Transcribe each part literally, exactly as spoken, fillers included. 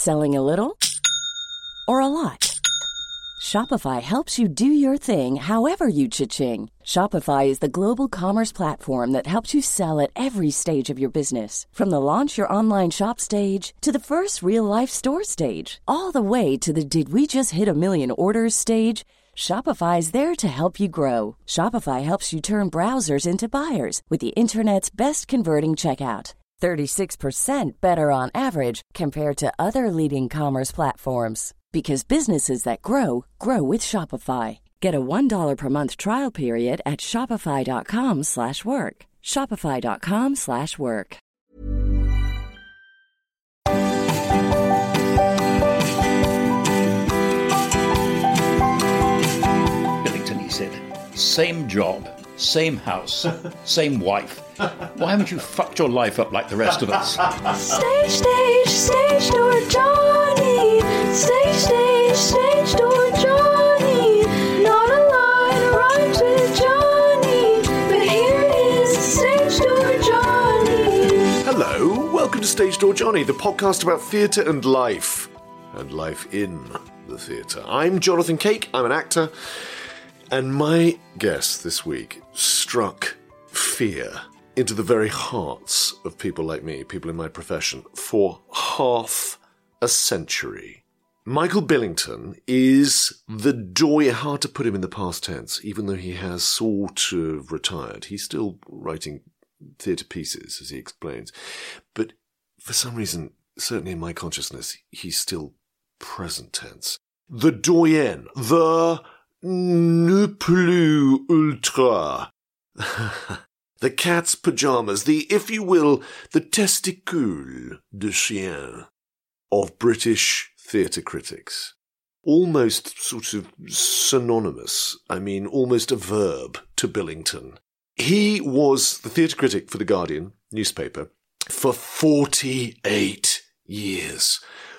Selling a little or a lot? Shopify helps you do your thing however you cha-ching. Shopify is the global commerce platform that helps you sell at every stage of your business. From the launch your online shop stage to the first real-life store stage, all the way to the did we just hit a million orders stage. Shopify is there to help you grow. Shopify helps you turn browsers into buyers with the internet's best converting checkout. thirty-six percent better on average compared to other leading commerce platforms. Because businesses that grow, grow with Shopify. Get a one dollar per month trial period at shopify.com slash work. Shopify.com slash work. Billington, he said, same job, same house, same wife. Why haven't you fucked your life up like the rest of us? Stage, stage, stage door Johnny. Stage, stage, stage door Johnny. Not a line rhymes with Johnny, but here it is, Stage Door Johnny. Hello, welcome to Stage Door Johnny, the podcast about theatre and life, and life in the theatre. I'm Jonathan Cake, I'm an actor, and my guest this week struck fear into the very hearts of people like me, people in my profession, for half a century. Michael Billington is the doyen, hard to put him in the past tense, even though he has sort of retired. He's still writing theatre pieces, as he explains. But for some reason, certainly in my consciousness, he's still present tense. The doyen, the ne plus ultra. The cat's pyjamas, the, if you will, the testicule de chien of British theatre critics. Almost sort of synonymous, I mean, almost a verb to Billington. He was the theatre critic for The Guardian newspaper for forty-eight years.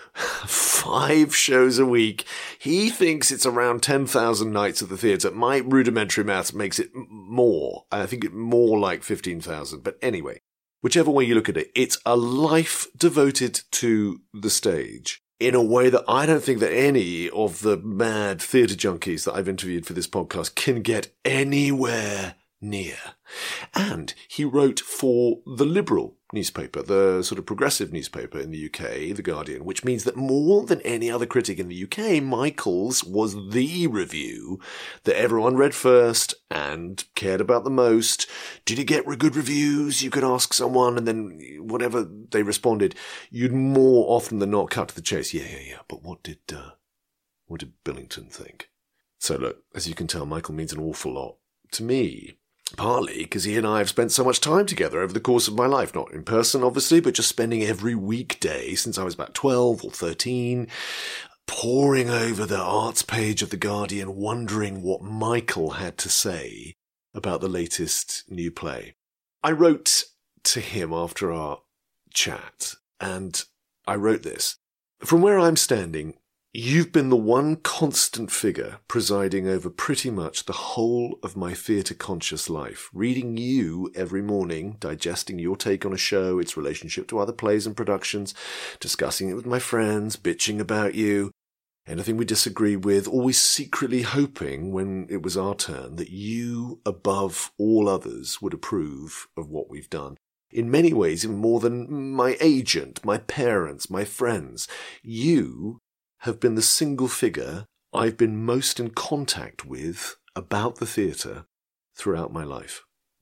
Five shows a week. He thinks it's around ten thousand nights at the theatre. My rudimentary maths makes it more. I think it more like fifteen thousand. But anyway, whichever way you look at it, it's a life devoted to the stage in a way that I don't think that any of the mad theatre junkies that I've interviewed for this podcast can get anywhere near. And he wrote for the Liberal newspaper, the sort of progressive newspaper in the U K, The Guardian, which means that more than any other critic in the U K, Michael's was the review that everyone read first and cared about the most. Did it get good reviews? You could ask someone, and then whatever they responded, you'd more often than not cut to the chase. Yeah, yeah, yeah. But what did uh, what did Billington think? So look, as you can tell, Michael means an awful lot to me. Partly because he and I have spent so much time together over the course of my life, not in person, obviously, but just spending every weekday since I was about twelve or thirteen, poring over the arts page of The Guardian, wondering what Michael had to say about the latest new play. I wrote to him after our chat, and I wrote this. From where I'm standing, you've been the one constant figure presiding over pretty much the whole of my theatre-conscious life. Reading you every morning, digesting your take on a show, its relationship to other plays and productions, discussing it with my friends, bitching about you, anything we disagree with, always secretly hoping, when it was our turn, that you, above all others, would approve of what we've done. In many ways, even more than my agent, my parents, my friends. You have been the single figure I've been most in contact with about the theatre throughout my life.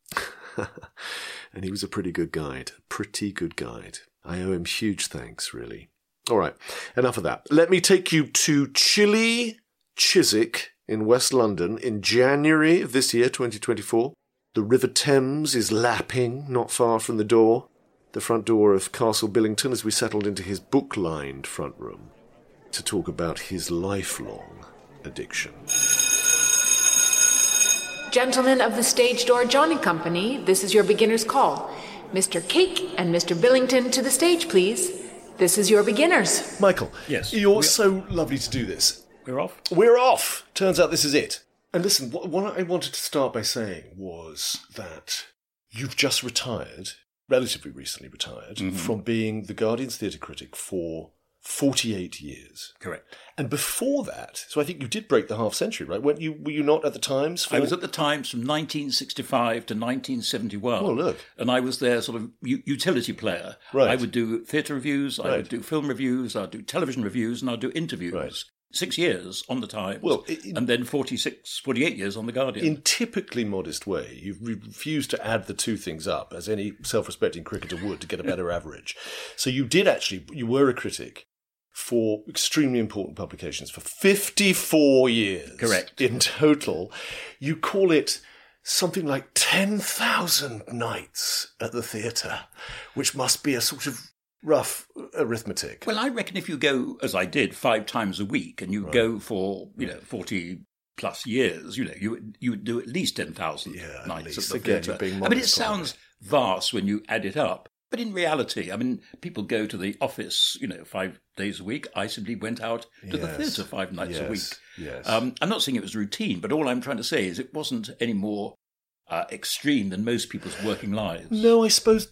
And he was a pretty good guide, pretty good guide. I owe him huge thanks, really. All right, enough of that. Let me take you to chilly Chiswick in West London in January of this year, twenty twenty-four. The River Thames is lapping not far from the door, the front door of Castle Billington, as we settled into his book-lined front room to talk about his lifelong addiction. Gentlemen of the Stage Door Johnny Company, this is your beginner's call. Mister Cake and Mister Billington to the stage, please. This is your beginners. Michael, yes, you're so lovely to do this. We're off? We're off! Turns out this is it. And listen, what, what I wanted to start by saying was that you've just retired, relatively recently retired, mm-hmm. from being The Guardian's theatre critic for forty-eight years. Correct. And before that, so I think you did break the half century, right? Weren't you, were you not at the Times? For... I was at the Times from nineteen sixty-five to nineteen seventy-one. Oh, look. And I was their sort of u- utility player. Right. I would do theatre reviews, I Right. would do film reviews, I'd do television reviews, and I'd do interviews. Right. Six years on the Times, Well, in- and then forty-six, forty-eight years on the Guardian. In typically modest way, you've refused to add the two things up, as any self-respecting cricketer would, to get a better average. So you did actually, you were a critic for extremely important publications for fifty-four years. Correct. In total. You call it something like ten thousand nights at the theatre, which must be a sort of rough arithmetic. Well, I reckon if you go, as I did, five times a week, and you Right. go for, you know, forty plus years, you know, you would, you would do at least ten thousand Yeah, at nights least. at the Again, theatre. you're being I mean, it modest, sounds vast when you add it up. But in reality, I mean, people go to the office, you know, five days a week. I simply went out to the Yes. theatre five nights a Yes, week. yes. Um, I'm not saying it was routine, but all I'm trying to say is it wasn't any more uh, extreme than most people's working lives. No, I suppose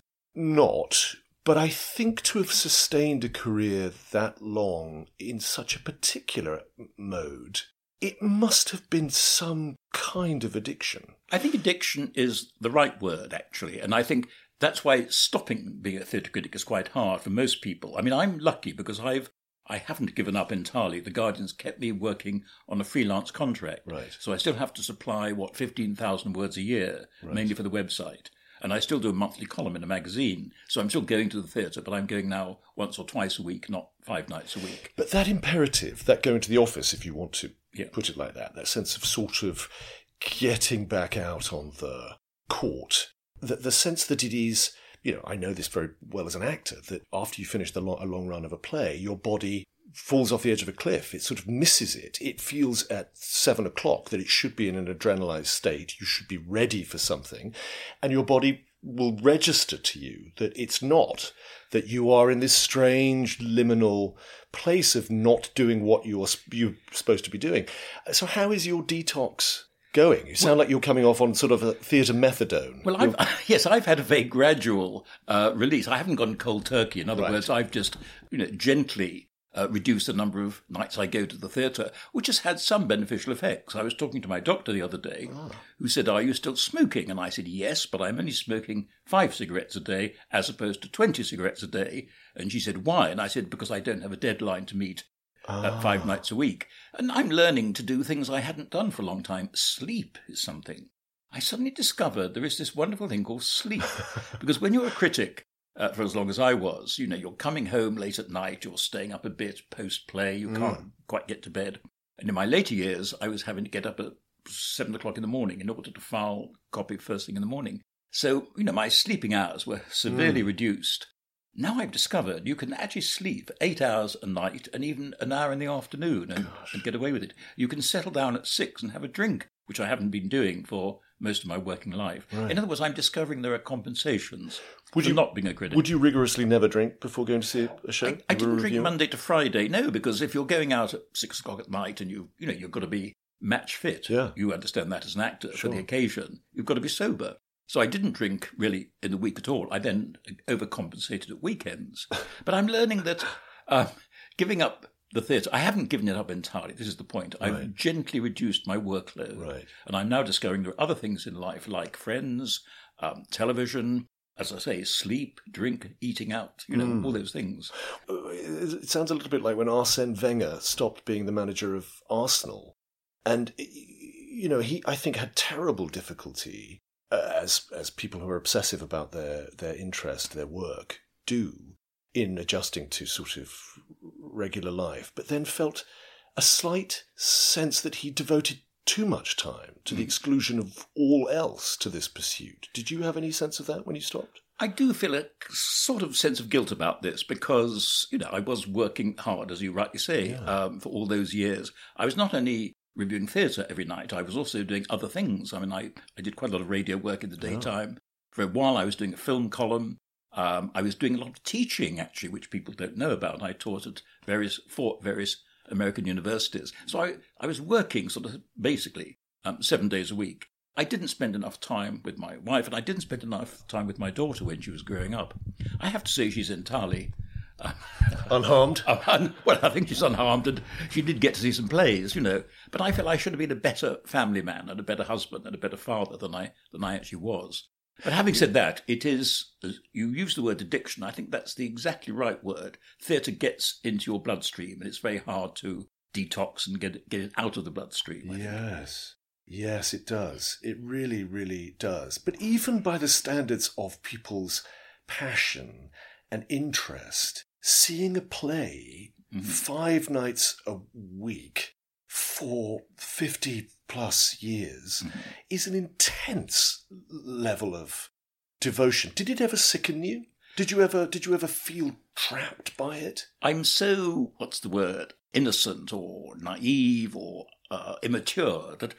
not. But I think to have sustained a career that long in such a particular mode, it must have been some kind of addiction. I think addiction is the right word, actually. And I think that's why stopping being a theatre critic is quite hard for most people. I mean, I'm lucky because I've, I haven't given up entirely. The Guardian's kept me working on a freelance contract. Right. So I still have to supply, what, fifteen thousand words a year, Right. mainly for the website. And I still do a monthly column in a magazine. So I'm still going to the theatre, but I'm going now once or twice a week, not five nights a week. But that imperative, that going to the office, if you want to Yeah. put it like that, that sense of sort of getting back out on the court, the, the sense that it is, you know, I know this very well as an actor, that after you finish the long, a long run of a play, your body falls off the edge of a cliff. It sort of misses it. It feels at seven o'clock that it should be in an adrenalized state. You should be ready for something. And your body will register to you that it's not, that you are in this strange liminal place of not doing what you're, you're supposed to be doing. So how is your detox going? You sound like you're coming off on sort of a theatre methadone. Well, I've, yes, I've had a very gradual uh, release. I haven't gone cold turkey. In other Right. words, I've just, you know, gently uh, reduced the number of nights I go to the theatre, which has had some beneficial effects. I was talking to my doctor the other day, who said, "Are you still smoking?" And I said, "Yes, but I'm only smoking five cigarettes a day as opposed to twenty cigarettes a day." And she said, "Why?" And I said, "Because I don't have a deadline to meet uh, five nights a week. And I'm learning to do things I hadn't done for a long time. Sleep is something. I suddenly discovered there is this wonderful thing called sleep. Because when you're a critic, uh, for as long as I was, you know, you're coming home late at night, you're staying up a bit post-play, you can't quite get to bed. And in my later years, I was having to get up at seven o'clock in the morning in order to file copy first thing in the morning. So, you know, my sleeping hours were severely reduced. Now I've discovered you can actually sleep eight hours a night and even an hour in the afternoon and, and get away with it. You can settle down at six and have a drink, which I haven't been doing for most of my working life. Right. In other words, I'm discovering there are compensations Would for you- not being a critic. Would you rigorously never drink before going to see a show? I, I You were a didn't drink reviewer? Monday to Friday, no, because if you're going out at six o'clock at night and you, you know, you've got to be match fit. Yeah. You understand that as an actor Sure. for the occasion. You've got to be sober. So I didn't drink really in the week at all. I then overcompensated at weekends. But I'm learning that uh, giving up the theatre, I haven't given it up entirely. This is the point. I've Right. gently reduced my workload. Right. And I'm now discovering there are other things in life like friends, um, television, as I say, sleep, drink, eating out, you know, Mm. all those things. It sounds a little bit like when Arsene Wenger stopped being the manager of Arsenal. And, you know, he, I think, had terrible difficulty, uh, as as people who are obsessive about their, their interest, their work, do, in adjusting to sort of regular life, but then felt a slight sense that he devoted too much time to the exclusion of all else to this pursuit. Did you have any sense of that when you stopped? I do feel a sort of sense of guilt about this because, you know, I was working hard, as you rightly say, um, for all those years. I was not only reviewing theatre every night, I was also doing other things. I mean, I, I did quite a lot of radio work in the daytime. For a while, I was doing a film column. Um, I was doing a lot of teaching, actually, which people don't know about. I taught at various, for various American universities. So I, I was working sort of basically um, seven days a week. I didn't spend enough time with my wife, and I didn't spend enough time with my daughter when she was growing up. I have to say she's entirely Unharmed? Un- well, I think she's unharmed, and she did get to see some plays, you know. But I feel I should have been a better family man and a better husband and a better father than I than I actually was. But having said that, it is, you use the word addiction, I think that's the exactly right word. Theatre gets into your bloodstream, and it's very hard to detox and get it, get it out of the bloodstream. Yes. Yes, it does. It really, really does. But even by the standards of people's passion and interest, seeing a play mm-hmm. five nights a week for fifty plus years mm-hmm. is an intense level of devotion. Did it ever sicken you? Did you ever did you ever feel trapped by it? I'm so, what's the word, innocent or naive or uh, immature that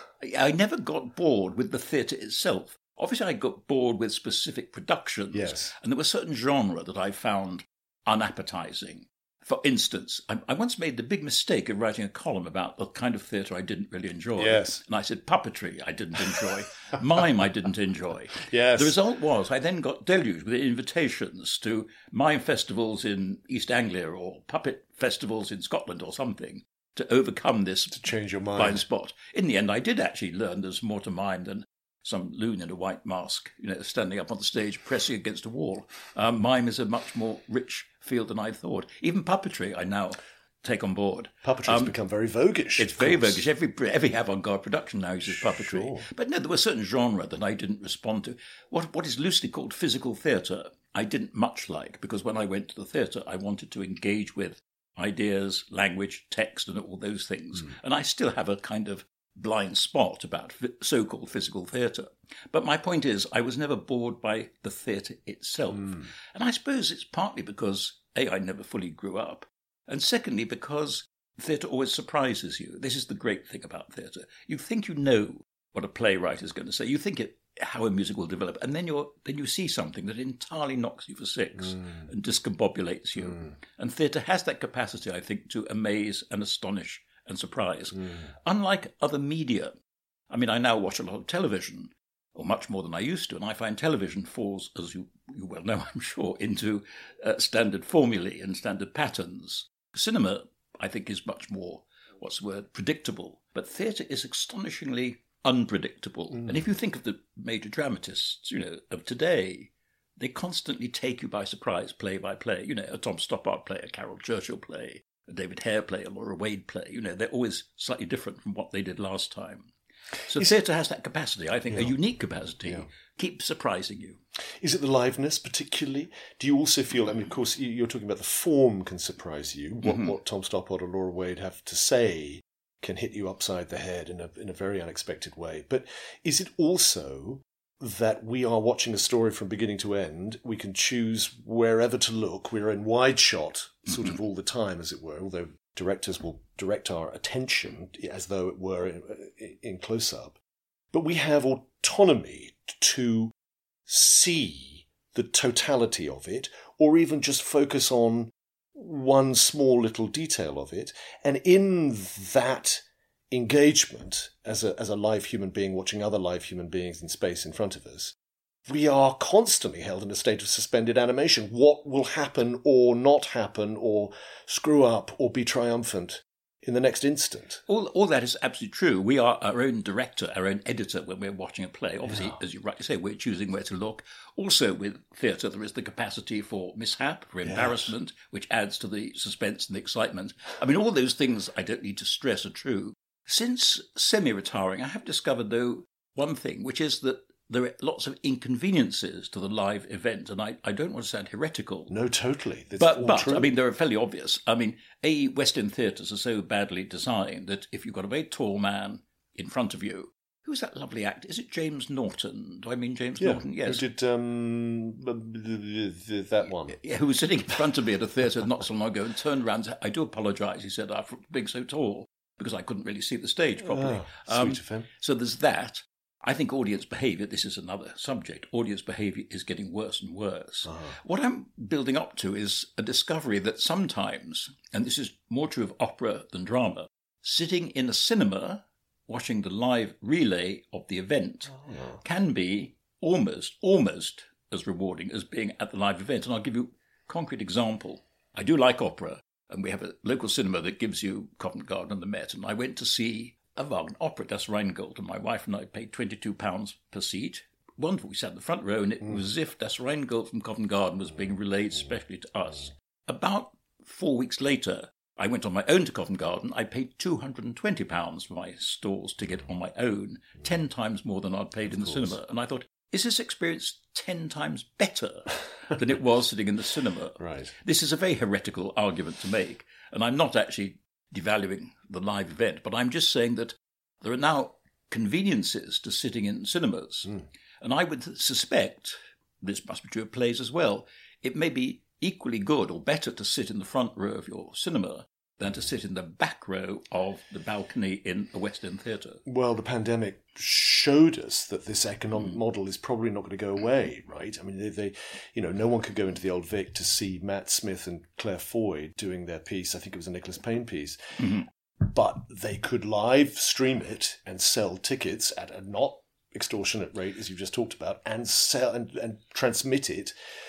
I never got bored with the theatre itself. Obviously, I got bored with specific productions. Yes. And there were certain genre that I found unappetizing. For instance, I, I once made the big mistake of writing a column about the kind of theatre I didn't really enjoy. Yes. And I said puppetry I didn't enjoy, mime I didn't enjoy. Yes. The result was I then got deluged with invitations to mime festivals in East Anglia or puppet festivals in Scotland or something to overcome this to change your mind. blind spot. In the end, I did actually learn there's more to mime than some loon in a white mask, you know, standing up on the stage, pressing against a wall. Um, mime is a much more rich field than I thought. Even puppetry, I now take on board. Puppetry has um, become very voguish. It's very voguish. Every every avant-garde production now uses puppetry. Sure. But no, there were certain genre that I didn't respond to. What what is loosely called physical theatre, I didn't much like, because when I went to the theatre, I wanted to engage with ideas, language, text, and all those things. Mm. And I still have a kind of blind spot about so-called physical theatre. But my point is, I was never bored by the theatre itself. Mm. And I suppose it's partly because, A, I never fully grew up, and secondly, because theatre always surprises you. This is the great thing about theatre. You think you know what a playwright is going to say. You think it, how a music will develop, and then you're then you see something that entirely knocks you for six mm. and discombobulates you. Mm. And theatre has that capacity, I think, to amaze and astonish and surprise. Mm. Unlike other media, I mean, I now watch a lot of television, or much more than I used to, and I find television falls, as you, you well know, I'm sure, into uh, standard formulae and standard patterns. Cinema, I think, is much more, what's the word, predictable. But theatre is astonishingly unpredictable. Mm. And if you think of the major dramatists, you know, of today, they constantly take you by surprise, play by play. You know, a Tom Stoppard play, a Carol Churchill play, a David Hare play, a Laura Wade play. You know, they're always slightly different from what they did last time. So Is theatre has that capacity, I think, yeah. a unique capacity, yeah. keep surprising you. Is it the liveness particularly? Do you also feel, I mean, of course, you're talking about the form can surprise you. What, mm-hmm. what Tom Stoppard or Laura Wade have to say can hit you upside the head in a in a very unexpected way. But is it also that we are watching a story from beginning to end? We can choose wherever to look. We're in wide shot sort mm-hmm. of all the time, as it were, although directors will direct our attention as though it were in, in close-up. But we have autonomy to see the totality of it, or even just focus on one small little detail of it. And in that engagement, as a as a live human being watching other live human beings in space in front of us, we are constantly held in a state of suspended animation. What will happen or not happen or screw up or be triumphant in the next instant? All all that is absolutely true. We are our own director, our own editor when we're watching a play. Obviously, yeah. as you rightly say, we're choosing where to look. Also, with theatre, there is the capacity for mishap, for embarrassment, yes. which adds to the suspense and the excitement. I mean, all those things I don't need to stress are true. Since semi-retiring, I have discovered, though, one thing, which is that there are lots of inconveniences to the live event, and I, I don't want to sound heretical. No, totally. That's but, all but true. I mean, they're fairly obvious. I mean, A, West End theatres are so badly designed that if you've got a very tall man in front of you, who's that lovely actor? Is it James Norton? Do I mean James yeah, Norton? Yes. Who did um, that one? Yeah, who was sitting in front of me at a theatre not so long ago and turned around and said, I do apologise, he said, I'm being so tall, because I couldn't really see the stage properly. Oh, um, sweet of him. So there's that. I think audience behaviour, this is another subject, audience behaviour is getting worse and worse. Uh-huh. What I'm building up to is a discovery that sometimes, and this is more true of opera than drama, sitting in a cinema, watching the live relay of the event, oh. can be almost, almost as rewarding as being at the live event. And I'll give you a concrete example. I do like opera, and we have a local cinema that gives you Covent Garden and the Met, and I went to see a Wagner opera, Das Rheingold, and my wife and I paid twenty-two pounds per seat. Wonderful. We sat in the front row, and it mm. was as if Das Rheingold from Covent Garden was being relayed specially to us. About four weeks later, I went on my own to Covent Garden. I paid two hundred twenty pounds for my stalls ticket on my own, ten times more than I'd paid in the cinema. And I thought, is this experience ten times better than it was sitting in the cinema? Right. This is a very heretical argument to make, and I'm not actually devaluing the live event, but I'm just saying that there are now conveniences to sitting in cinemas. Mm. And I would suspect, this must be true of plays as well, it may be equally good or better to sit in the front row of your cinema than to sit in the back row of the balcony in a West End theatre. Well, the pandemic showed us that this economic mm. model is probably not going to go away, right? I mean, they, they, you know, no one could go into the Old Vic to see Matt Smith and Claire Foy doing their piece. I think it was a Nicholas Payne piece. Mm-hmm. But they could live stream it and sell tickets at a not extortionate rate, as you just talked about, and sell and, and transmit it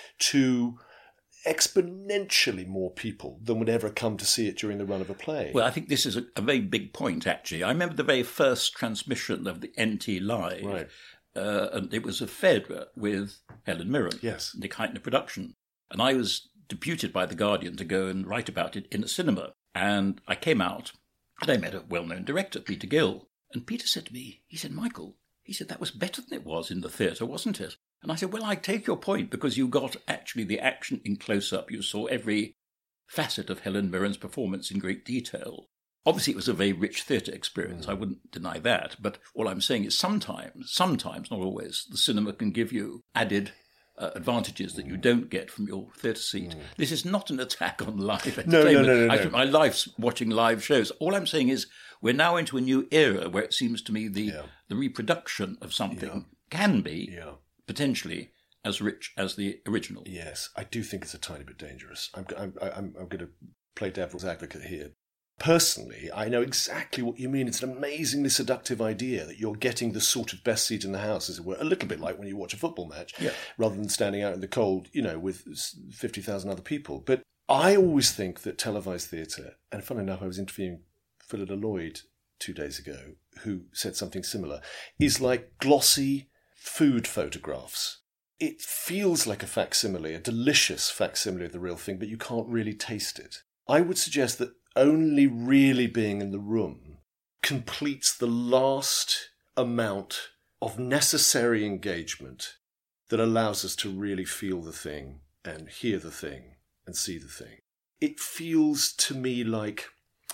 to exponentially more people than would ever come to see it during the run of a play. Well, I think this is a, a very big point, actually. I remember the very first transmission of the N T Live, right. uh, and it was a Phèdre with Helen Mirren, yes. Nick Heitner production. And I was deputed by The Guardian to go and write about it in a cinema. And I came out, and I met a well-known director, Peter Gill. And Peter said to me, he said, Michael, he said, that was better than it was in the theatre, wasn't it? And I said, well, I take your point, because you got actually the action in close-up. You saw every facet of Helen Mirren's performance in great detail. Obviously, it was a very rich theatre experience. Mm. I wouldn't deny that. But all I'm saying is sometimes, sometimes, not always, the cinema can give you added uh, advantages that you don't get from your theatre seat. Mm. This is not an attack on live entertainment. No, no, no, no, I no. spent my life watching live shows. All I'm saying is we're now into a new era where it seems to me the, yeah. the reproduction of something yeah. can be yeah. potentially as rich as the original. Yes, I do think it's a tiny bit dangerous. I'm, I'm, I'm, I'm going to play devil's advocate here. Personally, I know exactly what you mean. It's an amazingly seductive idea that you're getting the sort of best seat in the house, as it were, a little bit like when you watch a football match, yeah. rather than standing out in the cold, you know, with fifty thousand other people. But I always think that televised theatre, and funny enough, I was interviewing Phyllida Lloyd two days ago, who said something similar, is like glossy food photographs. It feels like a facsimile, a delicious facsimile of the real thing, but you can't really taste it. I would suggest that only really being in the room completes the last amount of necessary engagement that allows us to really feel the thing and hear the thing and see the thing. It feels to me like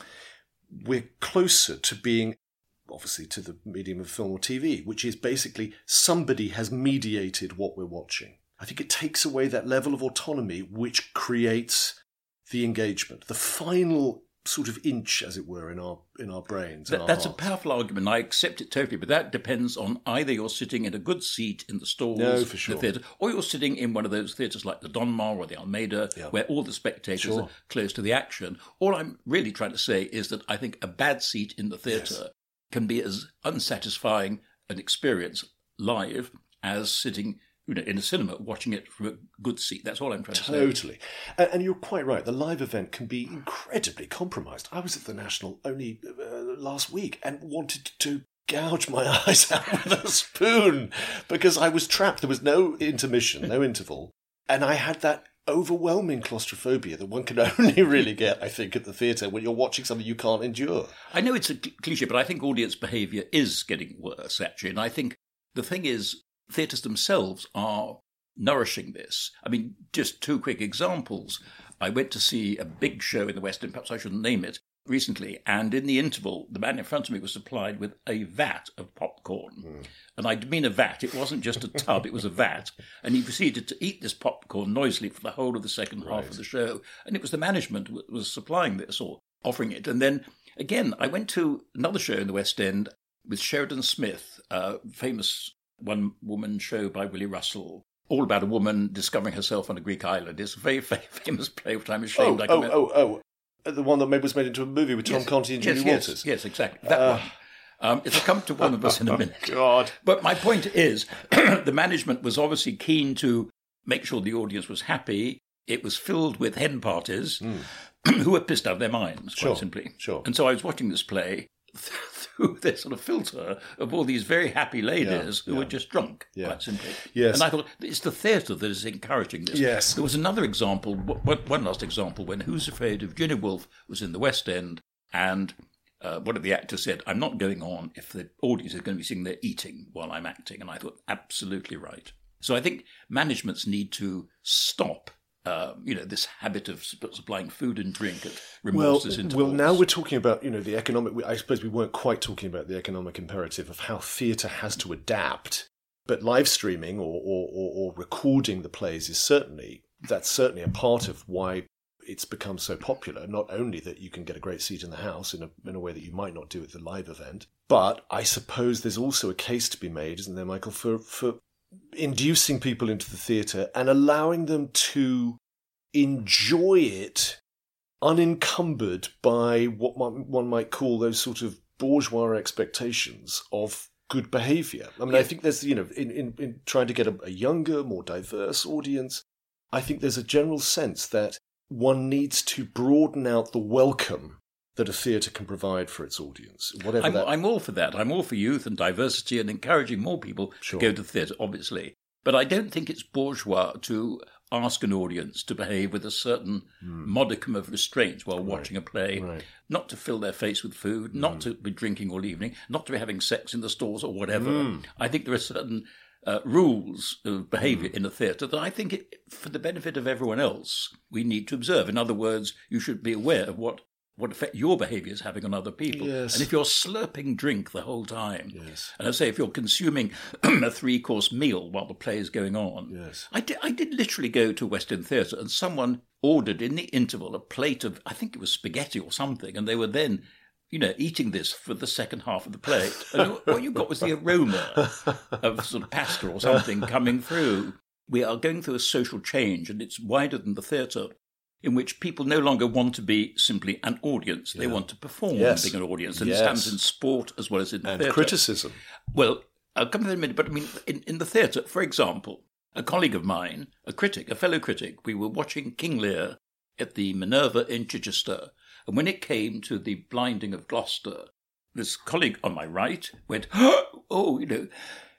we're closer to being, obviously, to the medium of film or T V, which is basically somebody has mediated what we're watching. I think it takes away that level of autonomy which creates the engagement, the final sort of inch, as it were, in our in our brains. That, our that's hearts. a powerful argument. I accept it totally, but that depends on either you're sitting in a good seat in the stalls, No, for sure. the theatre, or you're sitting in one of those theatres like the Donmar or the Almeida, Yeah. where all the spectators Sure. are close to the action. All I'm really trying to say is that I think a bad seat in the theatre Yes. can be as unsatisfying an experience live as sitting, you know, in a cinema watching it from a good seat. That's all I'm trying to say. Totally. And, and you're quite right. The live event can be incredibly compromised. I was at the National only uh, last week and wanted to gouge my eyes out with a spoon because I was trapped. There was no intermission, no interval. And I had that overwhelming claustrophobia that one can only really get, I think, at the theatre when you're watching something you can't endure. I know it's a cl- cliche, but I think audience behaviour is getting worse, actually. And I think the thing is, theatres themselves are nourishing this. I mean, just two quick examples. I went to see a big show in the West End, perhaps I shouldn't name it, recently, and in the interval, the man in front of me was supplied with a vat of popcorn. Mm. And I mean a vat. It wasn't just a tub, it was a vat. And he proceeded to eat this popcorn noisily for the whole of the second Right. half of the show. And it was the management who was supplying this or offering it. And then, again, I went to another show in the West End with Sheridan Smith, a famous one-woman show by Willie Russell, all about a woman discovering herself on a Greek island. It's a very, very famous play, which I'm Oh, ashamed I oh, can oh, oh. The one that maybe was made into a movie with Tom Yes, Conti and yes, Julie yes, Walters. Yes, exactly. That Uh, one. Um, it'll come to one of us in a minute. God. But my point is, the management was obviously keen to make sure the audience was happy, it was filled with hen parties Mm. who were pissed out of their minds, quite Sure, simply. sure. And so I was watching this play through this sort of filter of all these very happy ladies Yeah, who yeah. were just drunk, Yeah. quite simply. Yes. And I thought, it's the theatre that is encouraging this. Yes. There was another example, one one last example, when Who's Afraid of Virginia Woolf was in the West End, and uh, one of the actors said, I'm not going on if the audience is going to be sitting there eating while I'm acting. And I thought, absolutely right. So I think managements need to stop Um, you know, this habit of supp- supplying food and drink at Well, remorseless intervals. well, now we're talking about, you know, the economic. I suppose we weren't quite talking about the economic imperative of how theatre has to adapt, but live streaming or, or, or, or recording the plays is certainly that's certainly a part of why it's become so popular. Not only that you can get a great seat in the house in a in a way that you might not do at the live event, but I suppose there's also a case to be made, isn't there, Michael, for for inducing people into the theatre and allowing them to enjoy it unencumbered by what one might call those sort of bourgeois expectations of good behaviour. I mean, I think there's, you know, in, in, in trying to get a, a younger, more diverse audience, I think there's a general sense that one needs to broaden out the welcome that a theatre can provide for its audience. Whatever I'm, that... I'm all for that. I'm all for youth and diversity and encouraging more people Sure. to go to the theatre, obviously. But I don't think it's bourgeois to ask an audience to behave with a certain modicum of restraint while watching a play, Right. not to fill their face with food, not to be drinking all evening, not to be having sex in the stalls or whatever. I think there are certain uh, rules of behaviour in a theatre that I think, it, for the benefit of everyone else, we need to observe. In other words, you should be aware of what what effect your behaviour is having on other people. Yes. And if you're slurping drink the whole time, Yes. and I say if you're consuming a three-course meal while the play is going on, Yes. I did, I did literally go to West End Theatre and someone ordered in the interval a plate of, I think it was spaghetti or something, and they were then, you know, eating this for the second half of the plate. And what you got was the aroma of sort of pasta or something coming through. We are going through a social change, and it's wider than the theatre, in which people no longer want to be simply an audience. They want to perform Yes. being an audience. And Yes. it stands in sport as well as in and theatre. criticism. Well, I'll come to that in a minute, but I mean, in, in the theatre, for example, a colleague of mine, a critic, a fellow critic, we were watching King Lear at the Minerva in Chichester, and when it came to the blinding of Gloucester, this colleague on my right went, oh, you know,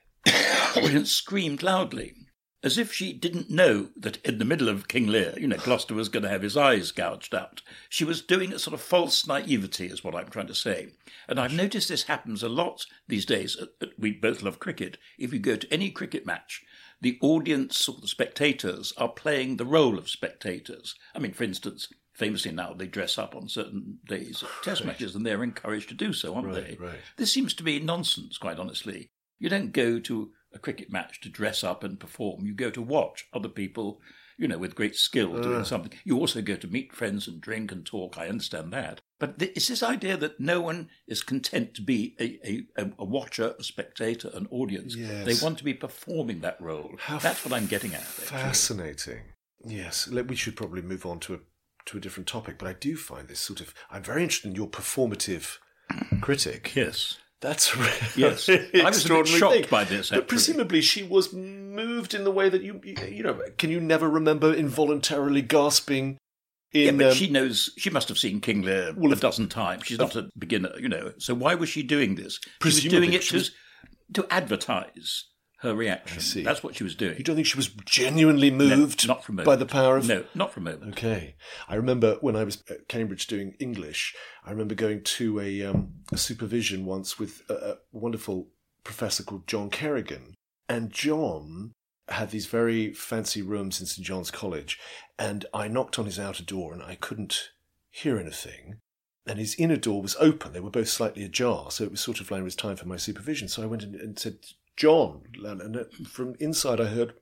and screamed loudly, as if she didn't know that in the middle of King Lear, you know, Gloucester was going to have his eyes gouged out. She was doing a sort of false naivety, is what I'm trying to say. And I've noticed this happens a lot these days. We both love cricket. If you go to any cricket match, the audience or the spectators are playing the role of spectators. I mean, for instance, famously now, they dress up on certain days at test matches, and they're encouraged to do so, aren't Right, they? right. This seems to be nonsense, quite honestly. You don't go to a cricket match to dress up and perform. You go to watch other people, you know, with great skill doing something. You also go to meet friends and drink and talk. I understand that. But th- it's this idea that no one is content to be a, a, a watcher, a spectator, an audience. Yes. They want to be performing that role. How That's what I'm getting at. actually. Fascinating. Yes, let- we should probably move on to a to a different topic, but I do find this sort of. I'm very interested in your performative critic. Yes. That's really Yes. I was a bit extraordinary shocked thing. by this, But actually. presumably she was moved in the way that you, you, you know, can you never remember involuntarily gasping Yeah, in... but um, she knows, she must have seen King Lear Well, a if- dozen times. She's not a beginner, you know. So why was she doing this? She was Presumably doing it she to, was- to advertise her reaction. I see. That's what she was doing. you don't think she was genuinely moved not for a moment. by the power of... No, not for a moment. Okay. I remember when I was at Cambridge doing English, I remember going to a, um, a supervision once with a, a wonderful professor called John Kerrigan. And John had these very fancy rooms in St John's College. And I knocked on his outer door and I couldn't hear anything. And his inner door was open. They were both slightly ajar. So it was sort of like it was time for my supervision. So I went in and said, John. And from inside I heard...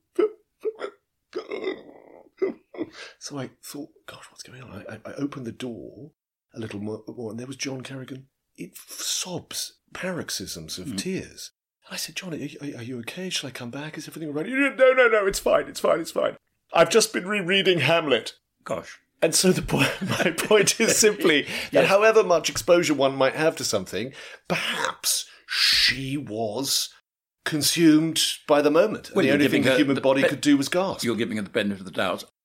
So I thought, gosh, what's going on? I, I opened the door a little more, more, and there was John Kerrigan. It sobs, paroxysms of tears. And I said, John, are you, are you okay? Shall I come back? Is everything all right? No, no, no, it's fine, it's fine, it's fine. I've just been rereading Hamlet. Gosh. And so the point, my point is simply that Yes. however much exposure one might have to something, perhaps she was consumed by the moment. And Well, the you're only giving thing the her human the body be- could do was gasp. You're giving her the benefit of the doubt.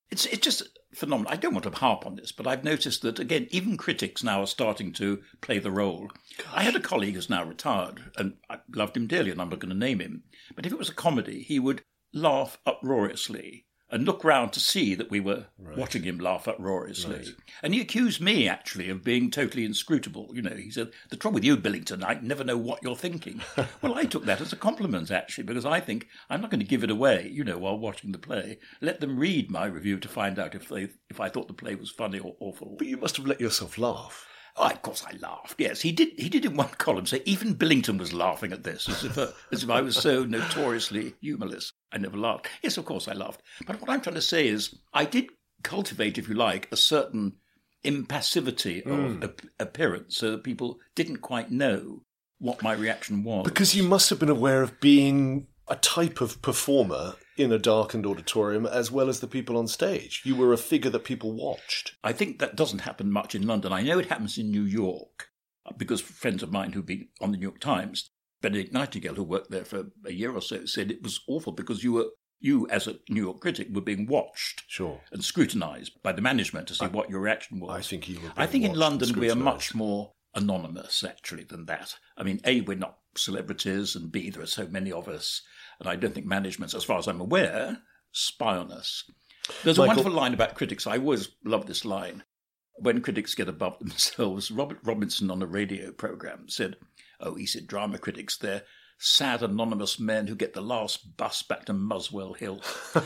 It's it's just phenomenal. I don't want to harp on this, but I've noticed that, again, even critics now are starting to play the role. Gosh. I had a colleague who's now retired, and I loved him dearly, and I'm not going to name him. But if it was a comedy, he would laugh uproariously and look round to see that we were right. watching him laugh uproariously. Right. And he accused me, actually, of being totally inscrutable. You know, he said, the trouble with you, Billington, I never know what you're thinking. Well, I took that as a compliment, actually, because I think I'm not going to give it away, you know, while watching the play. Let them read my review to find out if they if I thought the play was funny or awful. But you must have let yourself laugh. Oh, of course I laughed, yes. He did He did in one column say, even Billington was laughing at this, as if, uh, as if I was so notoriously humourless. I never laughed. Yes, of course I laughed. But what I'm trying to say is, I did cultivate, if you like, a certain impassivity of mm. ap- appearance, so that people didn't quite know what my reaction was. Because you must have been aware of being a type of performer in a darkened auditorium as well as the people on stage. You were a figure that people watched. I think that doesn't happen much in London. I know it happens in New York, because friends of mine who've been on the New York Times, Benedict Nightingale, who worked there for a year or so, said it was awful because you were you, as a New York critic, were being watched sure. and scrutinised by the management to see I, what your reaction was. I think you were I think in London we are much more anonymous, actually, than that. I mean, A, we're not celebrities, and B, there are so many of us, and I don't think managements, as far as I'm aware, spy on us. There's Michael, a wonderful line about critics. I always love this line. When critics get above themselves, Robert Robinson on a radio programme said, oh, he said, drama critics, they're sad, anonymous men who get the last bus back to Muswell Hill.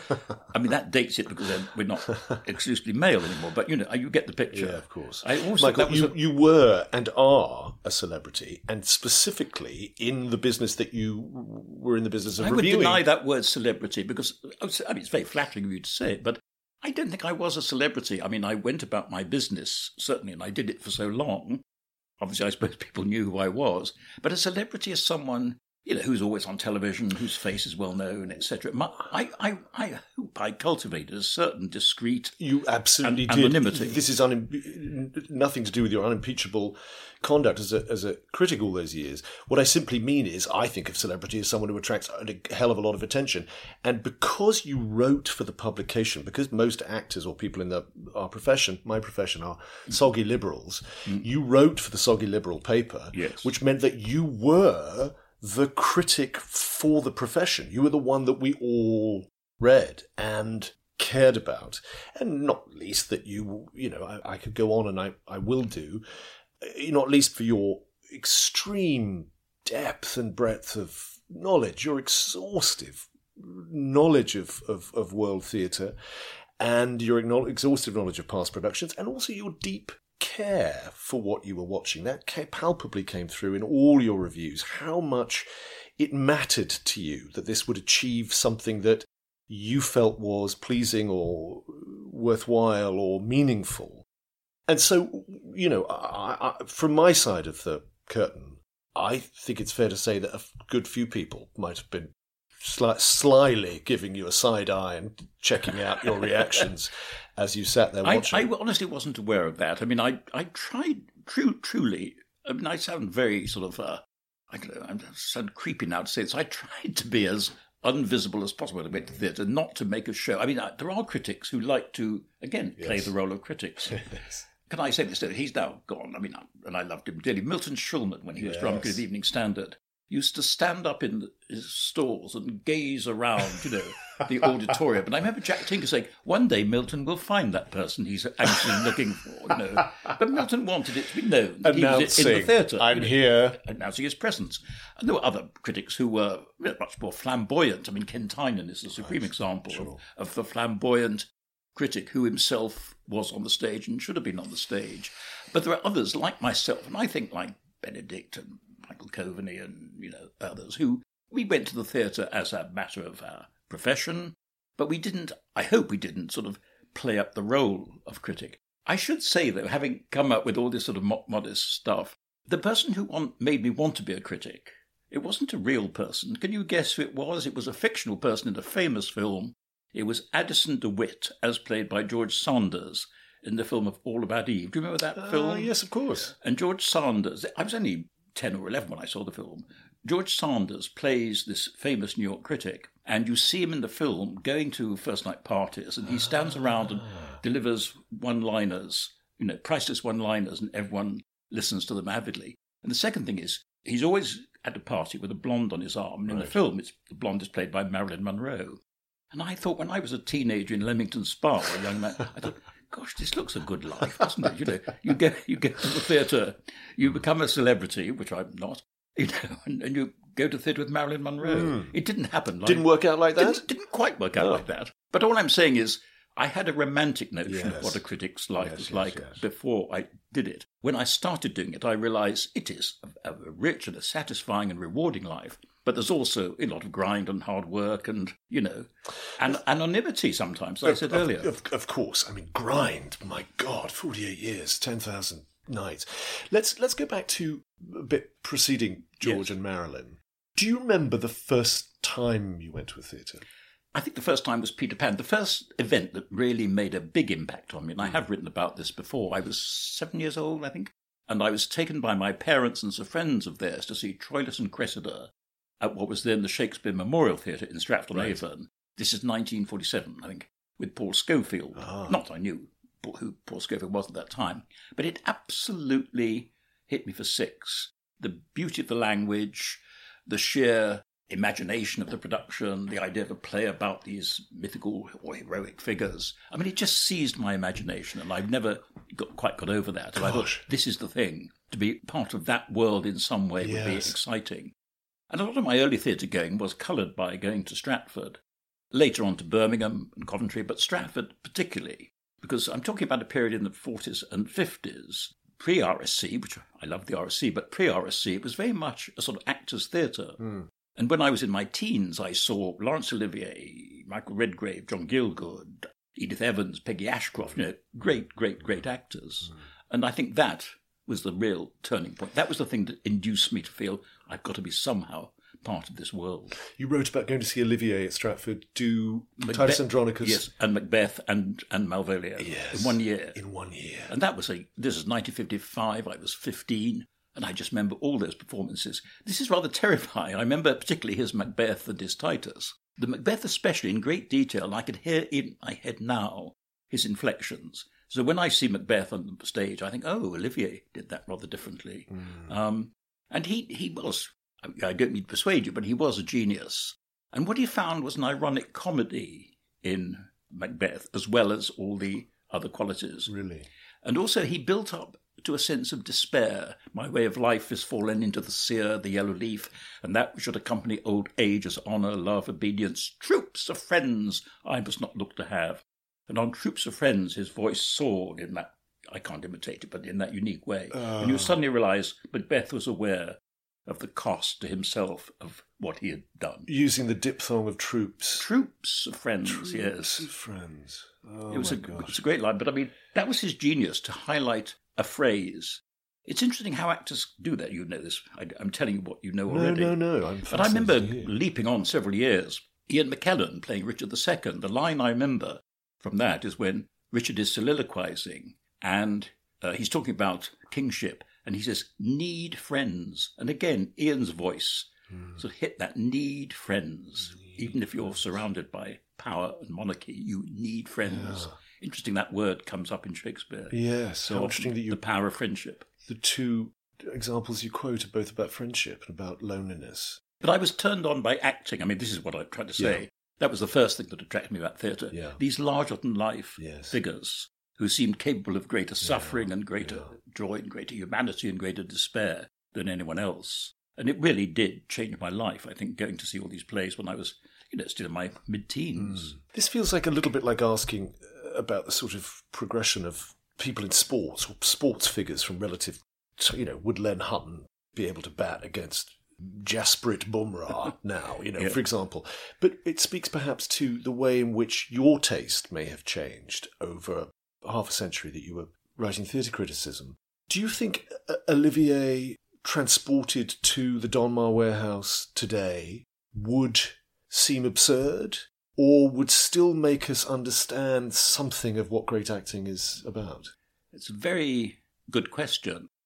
I mean, that dates it because we're not exclusively male anymore, but, you know, you get the picture. Yeah, of course. I also, Michael, you, a... you were and are a celebrity, and specifically in the business that you were in the business of I reviewing. I would deny that word celebrity because, I mean, it's very flattering of you to say it, but I don't think I was a celebrity. I mean, I went about my business, certainly, and I did it for so long. Obviously, I suppose people knew who I was. But a celebrity is someone, you know, who's always on television, whose face is well known, et cetera. I, I, I hope I cultivated a certain discreet you absolutely an- did. anonymity. This is un- nothing to do with your unimpeachable conduct as a, as a critic all those years. What I simply mean is I think of celebrity as someone who attracts a hell of a lot of attention. And because you wrote for the publication, because most actors or people in the, our profession, my profession, are soggy liberals, mm. you wrote for the soggy liberal paper, yes. which meant that you were the critic for the profession. You were the one that we all read and cared about. And not least that you, you know, I, I could go on and I, I will do, not least for your extreme depth and breadth of knowledge, your exhaustive knowledge of, of, of world theatre and your exhaustive knowledge of past productions, and also your deep care for what you were watching. That palpably came through in all your reviews, how much it mattered to you that this would achieve something that you felt was pleasing or worthwhile or meaningful. And so, you know, I, I, from my side of the curtain, I think it's fair to say that a good few people might have been sli- slyly giving you a side eye and checking out your reactions as you sat there watching. I, I honestly wasn't aware of that. I mean, I, I tried, true, truly, I mean, I sound very sort of, uh, I don't know, I sound creepy now to say this. I tried to be as unvisible as possible when I went to theatre, not to make a show. I mean, there are critics who like to, again, play yes. the role of critics. Yes. Can I say this? He's now gone. I mean, and I loved him dearly. Milton Schulman, when he was yes. drummer of the Evening Standard, used to stand up in his stalls and gaze around, you know, the auditorium. And I remember Jack Tinker saying, one day Milton will find that person he's anxiously looking for, you know. But Milton wanted it to be known that he was in the theatre. I'm you know, here. Announcing his presence. And there were other critics who were much more flamboyant. I mean, Ken Tynan is the supreme right. example sure. of, of the flamboyant critic who himself was on the stage and should have been on the stage. But there are others like myself, and I think like Benedict and Michael Coveney and, you know, others, who we went to the theatre as a matter of our profession, but we didn't, I hope we didn't, sort of play up the role of critic. I should say, though, having come up with all this sort of mo- modest stuff, the person who want, made me want to be a critic, it wasn't a real person. Can you guess who it was? It was a fictional person in a famous film. It was Addison DeWitt, as played by George Sanders in the film of All About Eve. Do you remember that uh, film? Yes, of course. And George Sanders, I was only ten or eleven when I saw the film. George Sanders plays this famous New York critic, and you see him in the film going to first-night parties, and he stands around and delivers one-liners, you know, priceless one-liners, and everyone listens to them avidly. And the second thing is, he's always at a party with a blonde on his arm, and in right. the film, it's, the blonde is played by Marilyn Monroe. And I thought, when I was a teenager in Leamington Spa, a young man, I thought, gosh, this looks a good life, doesn't it? You know, you go, you go to the theatre, you become a celebrity, which I'm not, you know, and, and you go to theatre with Marilyn Monroe. Mm. It didn't happen. Like, didn't work out like that? Didn't, didn't quite work out oh. like that. But all I'm saying is, I had a romantic notion yes. of what a critic's life yes, was yes, like yes. before I did it. When I started doing it, I realised it is a, a rich and a satisfying and rewarding life. But there's also a lot of grind and hard work and, you know, and anonymity sometimes, as I said of, earlier. Of, of course. I mean, grind, my God, forty-eight years, ten thousand nights. Let's let's go back to a bit preceding George yes. and Marilyn. Do you remember the first time you went to a theatre? I think the first time was Peter Pan. The first event that really made a big impact on me, and I have written about this before, I was seven years old, I think, and I was taken by my parents and some friends of theirs to see Troilus and Cressida at what was then the Shakespeare Memorial Theatre in Stratford-on-Avon. Right. This is nineteen forty-seven, I think, with Paul Scofield. Ah. Not I knew who Paul Scofield was at that time, but it absolutely hit me for six. The beauty of the language, the sheer imagination of the production, the idea of a play about these mythical or heroic figures. I mean, it just seized my imagination, and I've never got, quite got over that. And I thought, this is the thing. To be part of that world in some way yes. would be exciting. And a lot of my early theatre going was coloured by going to Stratford, later on to Birmingham and Coventry, but Stratford particularly, because I'm talking about a period in the forties and fifties, pre-R S C, which I love the R S C, but pre-R S C, it was very much a sort of actors' theatre. Mm. And when I was in my teens, I saw Laurence Olivier, Michael Redgrave, John Gielgud, Edith Evans, Peggy Ashcroft, you know, great, great, great actors. Mm. And I think that was the real turning point. That was the thing that induced me to feel I've got to be somehow part of this world. You wrote about going to see Olivier at Stratford do Macbeth, Titus Andronicus. Yes, and Macbeth and, and Malvolio yes, in one year. In one year. And that was a, this is nineteen fifty-five, I was fifteen, and I just remember all those performances. This is rather terrifying. I remember particularly his Macbeth and his Titus. The Macbeth especially in great detail, and I could hear in my head now his inflections. So when I see Macbeth on the stage, I think, oh, Olivier did that rather differently. Mm. Um, and he, he was, I don't mean to persuade you, but he was a genius. And what he found was an ironic comedy in Macbeth, as well as all the other qualities. Really? And also he built up to a sense of despair. My way of life is fallen into the sear, the yellow leaf, and that which should accompany old age as honour, love, obedience, troops of friends I must not look to have. And on Troops of Friends, his voice soared in that, I can't imitate it, but in that unique way. Uh. And you suddenly realise Macbeth was aware of the cost to himself of what he had done. Using the diphthong of troops. Troops of Friends, Troops yes. Troops of Friends. Oh, it was my a, gosh. It's a great line, but I mean, that was his genius, to highlight a phrase. It's interesting how actors do that. You know this. I, I'm telling you what you know already. No, no, no. I'm but I remember leaping on several years. Ian McKellen playing Richard the Second. The line I remember from that is when Richard is soliloquizing and uh, he's talking about kingship and he says, need friends. And again, Ian's voice mm. sort of hit that need friends. Need Even if you're friends. surrounded by power and monarchy, you need friends. Yeah. Interesting that word comes up in Shakespeare. Yes, so how interesting that you... The power of friendship. The two examples you quote are both about friendship and about loneliness. But I was turned on by acting. I mean, this is what I'm trying to say. Yeah. That was the first thing that attracted me about theatre. Yeah. These larger-than-life yes. figures who seemed capable of greater suffering yeah. and greater yeah. joy and greater humanity and greater despair than anyone else. And it really did change my life, I think, going to see all these plays when I was, you know, still in my mid-teens. Mm. This feels like a little bit like asking about the sort of progression of people in sports, or sports figures from relative, you know, would Len Hutton be able to bat against Jasprit Bumrah now, you know, yeah. for example. But it speaks perhaps to the way in which your taste may have changed over half a century that you were writing theatre criticism. Do you think Olivier, transported to the Donmar Warehouse today, would seem absurd, or would still make us understand something of what great acting is about? It's a very good question.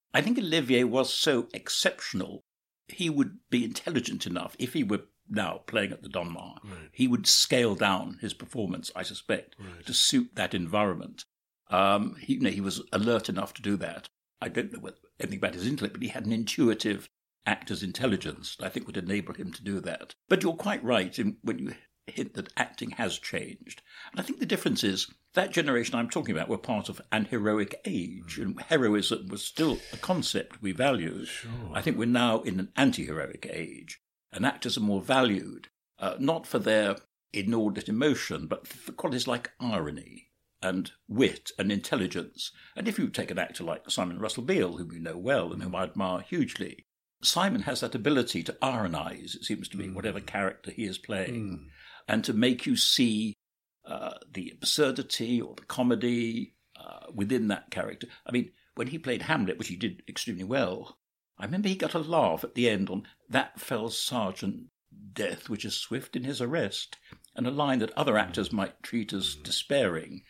I think Olivier was so exceptional, he would be intelligent enough, if he were now playing at the Donmar, right. he would scale down his performance, I suspect, right. to suit that environment. Um, he, you know, he was alert enough to do that. I don't know what, anything about his intellect, but he had an intuitive actor's intelligence that I think would enable him to do that. But you're quite right in, when you hint that acting has changed. And I think the difference is that generation I'm talking about were part of an heroic age, mm. and heroism was still a concept we valued. Sure. I think we're now in an anti-heroic age, and actors are more valued, uh, not for their inordinate emotion, but for qualities like irony and wit and intelligence. And if you take an actor like Simon Russell Beale, whom you know well and whom I admire hugely, Simon has that ability to ironize, it seems to me, mm. whatever character he is playing, mm. and to make you see uh, the absurdity or the comedy uh, within that character. I mean, when he played Hamlet, which he did extremely well, I remember he got a laugh at the end on "That fell sergeant, death which is swift in his arrest," and a line that other actors might treat as despairing.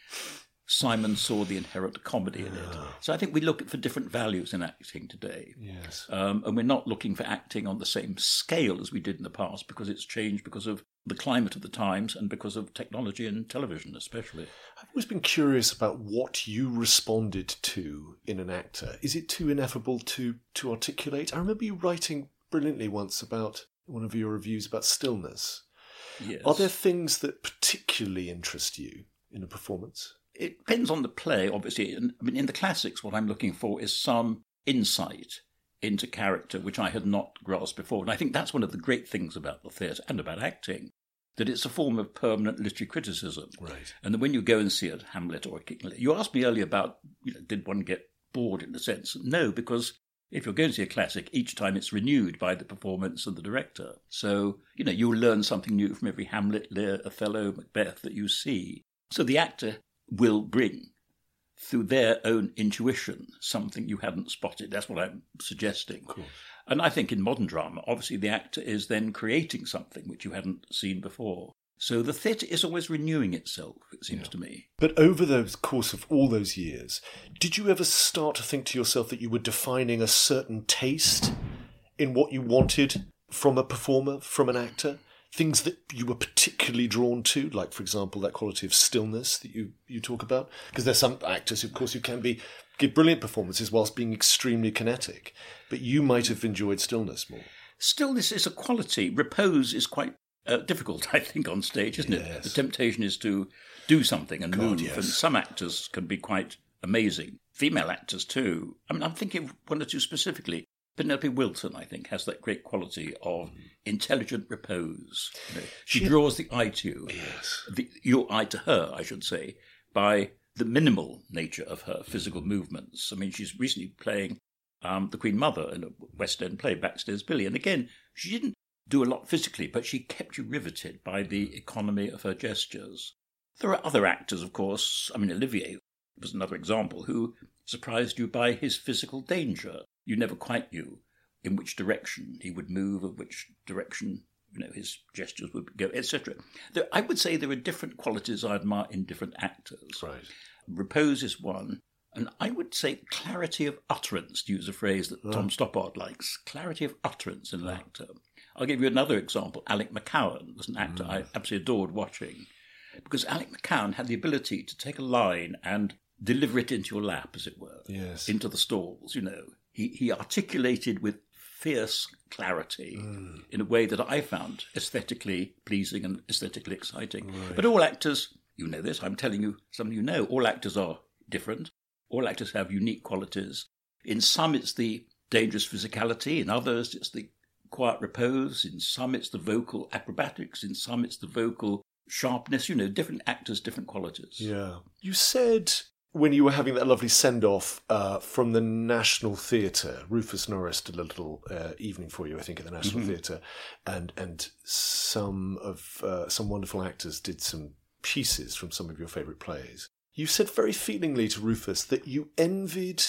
Simon saw the inherent comedy in it. So I think we look for different values in acting today. Yes. Um, and we're not looking for acting on the same scale as we did in the past, because it's changed because of the climate of the times and because of technology and television especially. I've always been curious about what you responded to in an actor. Is it too ineffable to, to articulate? I remember you writing brilliantly once about one of your reviews about stillness. Yes. Are there things that particularly interest you in a performance? It depends on the play, obviously. I mean, in the classics, what I'm looking for is some insight into character, which I had not grasped before. And I think that's one of the great things about the theatre and about acting, that it's a form of permanent literary criticism. Right. And then when you go and see a Hamlet or a King Lear, you asked me earlier about, you know, did one get bored in a sense? No, because if you're going to see a classic, each time it's renewed by the performance and the director. So, you know, you'll learn something new from every Hamlet, Lear, Othello, Macbeth that you see. So the actor will bring, through their own intuition, something you hadn't spotted. That's what I'm suggesting. And I think in modern drama, obviously the actor is then creating something which you hadn't seen before. So the theatre is always renewing itself, it seems yeah. to me. But over the course of all those years, did you ever start to think to yourself that you were defining a certain taste in what you wanted from a performer, from an actor? Things that you were particularly drawn to, like, for example, that quality of stillness that you, you talk about? Because there's some actors, of course, who can be give brilliant performances whilst being extremely kinetic. But you might have enjoyed stillness more. Stillness is a quality. Repose is quite uh, difficult, I think, on stage, isn't yes. it? The temptation is to do something and God, move. Yes. And some actors can be quite amazing. Female actors, too. I mean, I'm thinking of one or two specifically. Penelope Wilton, I think, has that great quality of intelligent repose. You know, she, she draws the eye to you, yes. the, your eye to her, I should say, by the minimal nature of her physical movements. I mean, she's recently playing um, the Queen Mother in a West End play, Backstairs Billy. And again, she didn't do a lot physically, but she kept you riveted by the economy of her gestures. There are other actors, of course. I mean, Olivier was another example, who surprised you by his physical danger. You never quite knew in which direction he would move, or which direction, you know, his gestures would go, et cetera. I would say there are different qualities I admire in different actors. Right. Repose is one, and I would say clarity of utterance, to use a phrase that oh. Tom Stoppard likes. Clarity of utterance in an oh. actor. I'll give you another example. Alec McCowan was an actor mm. I absolutely adored watching, because Alec McCowan had the ability to take a line and deliver it into your lap, as it were, yes. into the stalls, you know. He, he articulated with fierce clarity mm. in a way that I found aesthetically pleasing and aesthetically exciting. Right. But all actors, you know this, I'm telling you something you know, all actors are different. All actors have unique qualities. In some it's the dangerous physicality, in others it's the quiet repose, in some it's the vocal acrobatics, in some it's the vocal sharpness, you know, different actors, different qualities. Yeah. You said when you were having that lovely send-off uh, from the National Theatre, Rufus Norris did a little uh, evening for you, I think, at the National mm-hmm. Theatre, and and some of uh, some wonderful actors did some pieces from some of your favourite plays. You said very feelingly to Rufus that you envied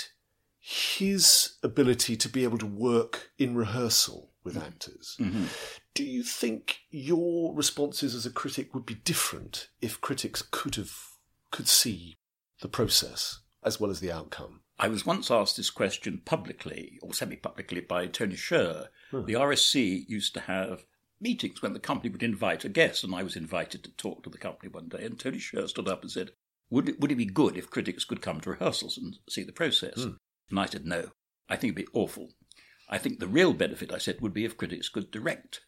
his ability to be able to work in rehearsal with mm-hmm. actors. Mm-hmm. Do you think your responses as a critic would be different if critics could have could see the process as well as the outcome? I was once asked this question publicly, or semi-publicly, by Tony Sher. Huh. The R S C used to have meetings when the company would invite a guest, and I was invited to talk to the company one day, and Tony Sher stood up and said, would it, would it be good if critics could come to rehearsals and see the process? Hmm. And I said, no, I think it'd be awful. I think the real benefit, I said, would be if critics could direct.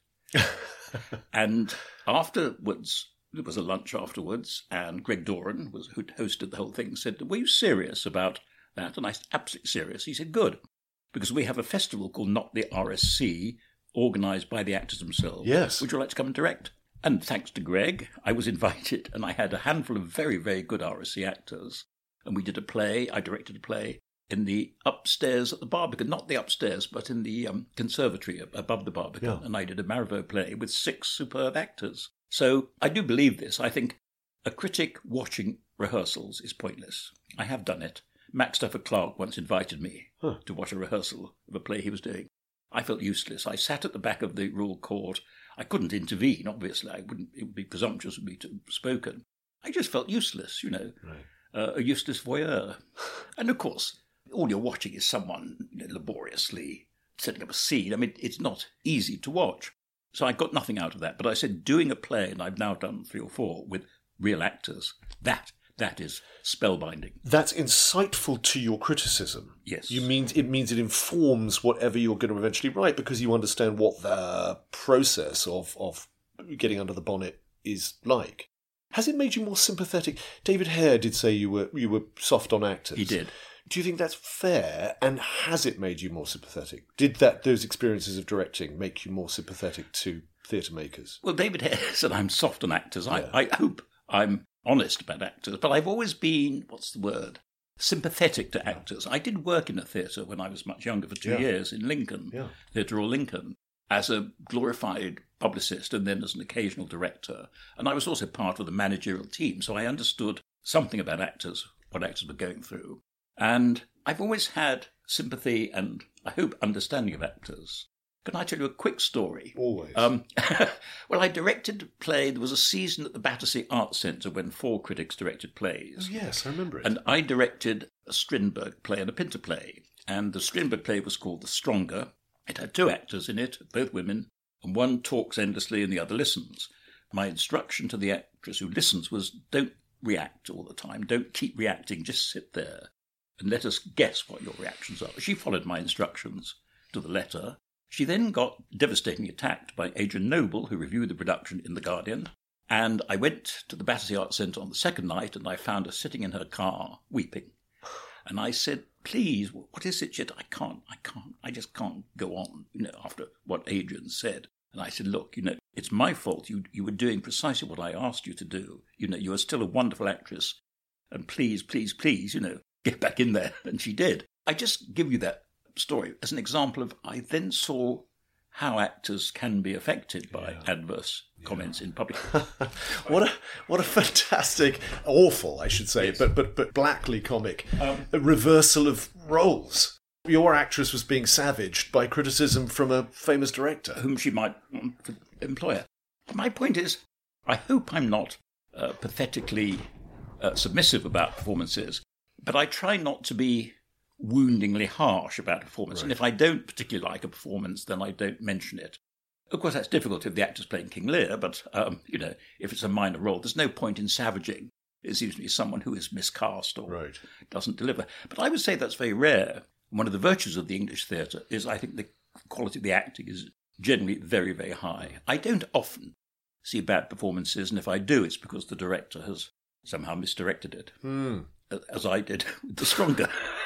And afterwards, there was a lunch afterwards, and Greg Doran, was, who'd hosted the whole thing, said, were you serious about that? And I said, absolutely serious. He said, good, because we have a festival called Not the R S C, organised by the actors themselves. Yes. Would you like to come and direct? And thanks to Greg, I was invited, and I had a handful of very, very good R S C actors. And we did a play, I directed a play in the upstairs at the Barbican, not the upstairs, but in the um, conservatory above the Barbican. Yeah. And I did a Marivaux play with six superb actors. So I do believe this. I think a critic watching rehearsals is pointless. I have done it. Max Stafford Clark once invited me Huh. to watch a rehearsal of a play he was doing. I felt useless. I sat at the back of the Royal Court. I couldn't intervene, obviously. I wouldn't. It would be presumptuous of me to have spoken. I just felt useless, you know, Right. uh, a useless voyeur. And of course, all you're watching is someone, you know, laboriously setting up a scene. I mean, it's not easy to watch. So I got nothing out of that. But I said doing a play, and I've now done three or four with real actors, that that is spellbinding. That's insightful to your criticism. Yes. You mean it means it informs whatever you're going to eventually write because you understand what the process of of getting under the bonnet is like. Has it made you more sympathetic? David Hare did say you were you were soft on actors. He did. Do you think that's fair? And has it made you more sympathetic? Did that those experiences of directing make you more sympathetic to theatre makers? Well, David Hare said I'm soft on actors. Yeah. I, I hope I'm honest about actors, but I've always been, what's the word, sympathetic to actors. I did work in a theatre when I was much younger for two Yeah. years in Lincoln, Yeah. Theatre Royal Lincoln, as a glorified publicist and then as an occasional director. And I was also part of the managerial team, so I understood something about actors, what actors were going through. And I've always had sympathy and, I hope, understanding of actors. Can I tell you a quick story? Always. Um, well, I directed a play. There was a season at the Battersea Arts Centre when four critics directed plays. Oh, yes, I remember it. And I directed a Strindberg play and a Pinter play. And the Strindberg play was called The Stronger. It had two actors in it, both women, and one talks endlessly and the other listens. My instruction to the actress who listens was, don't react all the time. Don't keep reacting. Just sit there and let us guess what your reactions are. She followed my instructions to the letter. She then got devastatingly attacked by Adrian Noble, who reviewed the production in The Guardian. And I went to the Battersea Arts Centre on the second night, and I found her sitting in her car, weeping. And I said, please, what is it? She said, I can't, I can't, I just can't go on, you know, after what Adrian said. And I said, look, you know, it's my fault. You you were doing precisely what I asked you to do. You know, you are still a wonderful actress. And please, please, please, you know, get back in there. And she did. I just give you that story as an example of, I then saw how actors can be affected by Yeah. adverse comments in public. What a what a fantastic, awful, I should say, Yes. but but but blackly comic Um, a reversal of roles. Your actress was being savaged by criticism from a famous director. whom she might want to employ. My point is, I hope I'm not uh, pathetically uh, submissive about performances, but I try not to be woundingly harsh about a performance. Right. And if I don't particularly like a performance, then I don't mention it. Of course, that's difficult if the actor's playing King Lear, but, um, you know, if it's a minor role, there's no point in savaging. It seems to be someone who is miscast or Right. doesn't deliver. But I would say that's very rare. One of the virtues of the English theatre is I think the quality of the acting is generally very, very high. I don't often see bad performances, and if I do, it's because the director has somehow misdirected it, Hmm. as I did with The Stronger.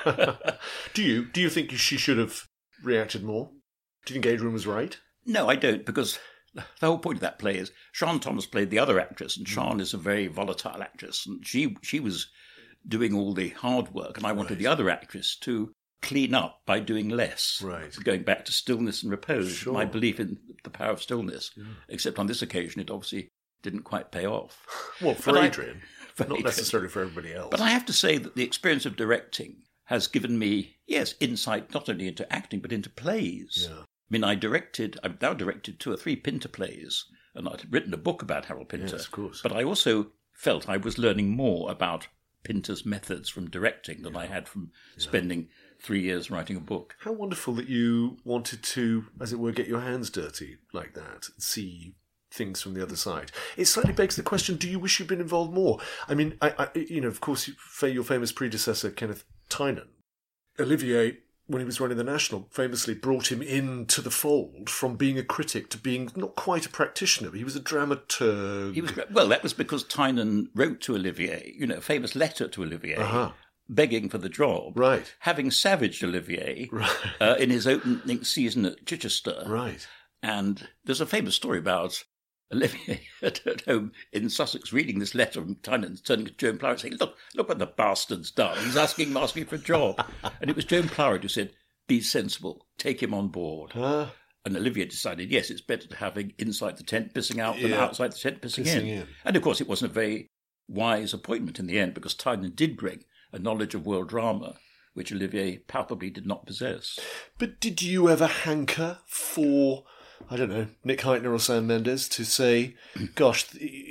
Do you do you think she should have reacted more? Do you think Adrian was right? No, I don't, because the whole point of that play is Sian Thomas played the other actress, and Sian is a very volatile actress, and she she was doing all the hard work, and I wanted Right. the other actress to clean up by doing less. Right. Going back to stillness and repose, Sure. my belief in the power of stillness. Except on this occasion, it obviously didn't quite pay off. Well, for But I- Adrian, for not Adrian. necessarily for everybody else. But I have to say that the experience of directing has given me, yes, insight not only into acting, but into plays. Yeah. I mean, I directed, I've now directed two or three Pinter plays, and I'd written a book about Harold Pinter. Yes, of course. But I also felt I was learning more about Pinter's methods from directing than I had from spending three years writing a book. How wonderful that you wanted to, as it were, get your hands dirty like that, see things from the other side. It slightly begs the question, do you wish you'd been involved more? I mean, I, I you know, of course, your famous predecessor, Kenneth Tynan, Olivier, when he was running the National, famously brought him into the fold from being a critic to being not quite a practitioner, but he was a dramaturg. He was, well, that was because Tynan wrote to Olivier, you know, a famous letter to Olivier, Uh-huh. begging for the job, Right. having savaged Olivier Right. uh, in his opening season at Chichester. Right. And there's a famous story about Olivier at, at home in Sussex reading this letter from Tynan, turning to Joan Plowright saying, look, look what the bastard's done. He's asking, asking for a job. And it was Joan Plowright who said, be sensible, take him on board. Ah. And Olivier decided, yes, it's better to have him inside the tent pissing out than Yeah. outside the tent pissing, Pissing in. in. And of course, it wasn't a very wise appointment in the end because Tynan did bring a knowledge of world drama, which Olivier palpably did not possess. But did you ever hanker for, I don't know, Nick Heitner or Sam Mendes to say, gosh,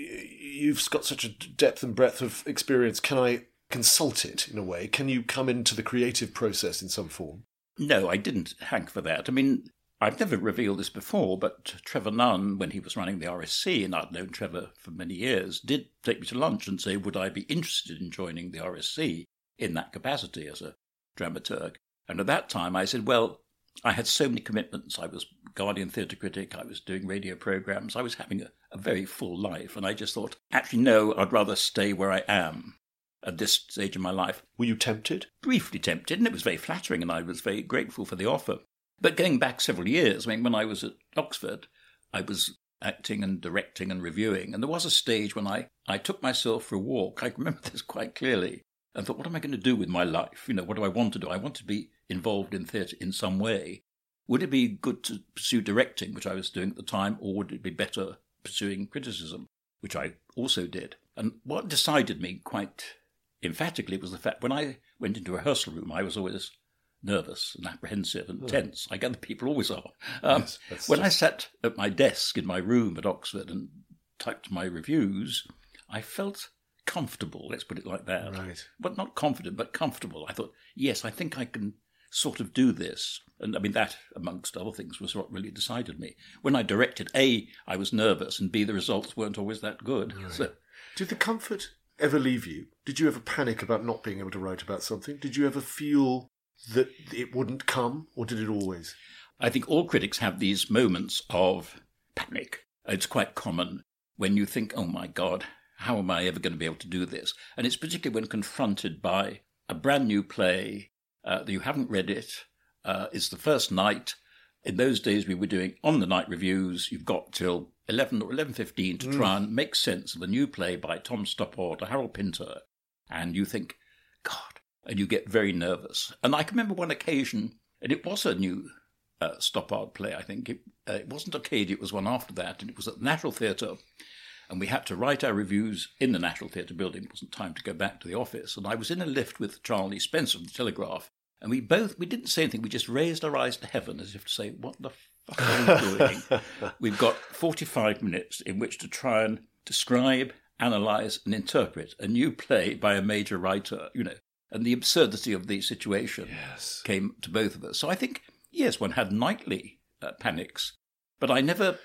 you've got such a depth and breadth of experience, can I consult it in a way? Can you come into the creative process in some form? No, I didn't hank for that. I mean, I've never revealed this before, but Trevor Nunn, when he was running the R S C, and I'd known Trevor for many years, did take me to lunch and say, would I be interested in joining the R S C in that capacity as a dramaturg? And at that time I said, well, I had so many commitments. I was Guardian theatre critic, I was doing radio programmes, I was having a, a very full life, and I just thought, actually, no, I'd rather stay where I am at this stage of my life. Were you tempted? Briefly tempted, and it was very flattering, and I was very grateful for the offer. But going back several years, I mean, when I was at Oxford, I was acting and directing and reviewing, and there was a stage when I, I took myself for a walk, I remember this quite clearly, and thought, what am I going to do with my life? You know, what do I want to do? I want to be involved in theatre in some way. Would it be good to pursue directing, which I was doing at the time, or would it be better pursuing criticism, which I also did? And what decided me quite emphatically was the fact when I went into a rehearsal room, I was always nervous and apprehensive and tense. I gather people always are. Um, Yes, that's when I just- sat at my desk in my room at Oxford and typed my reviews, I felt comfortable, let's put it like that. Right. But not confident, but comfortable. I thought, yes, I think I can sort of do this. And I mean, that, amongst other things, was what really decided me. When I directed, A, I was nervous, and B, the results weren't always that good. So, Did the comfort ever leave you? Did you ever panic about not being able to write about something? Did you ever feel that it wouldn't come, or did it always? I think all critics have these moments of panic. It's quite common when you think, oh my God, how am I ever going to be able to do this? And it's particularly when confronted by a brand new play, uh, that you haven't read it, uh, it's the first night. In those days we were doing on-the-night reviews. You've got till eleven or eleven fifteen to try and make sense of the new play by Tom Stoppard or Harold Pinter. And you think, God, and you get very nervous. And I can remember one occasion, and it was a new uh, Stoppard play, I think. It, uh, it wasn't Arcadia, it was one after that, and it was at the National Theatre. And we had to write our reviews in the National Theatre building. It wasn't time to go back to the office. And I was in a lift with Charlie Spencer of the Telegraph. And we both, we didn't say anything. We just raised our eyes to heaven as if to say, what the fuck are we doing? We've got forty-five minutes in which to try and describe, analyse and interpret a new play by a major writer, you know. And the absurdity of the situation Yes. came to both of us. So I think, yes, one had nightly uh, panics. But I never...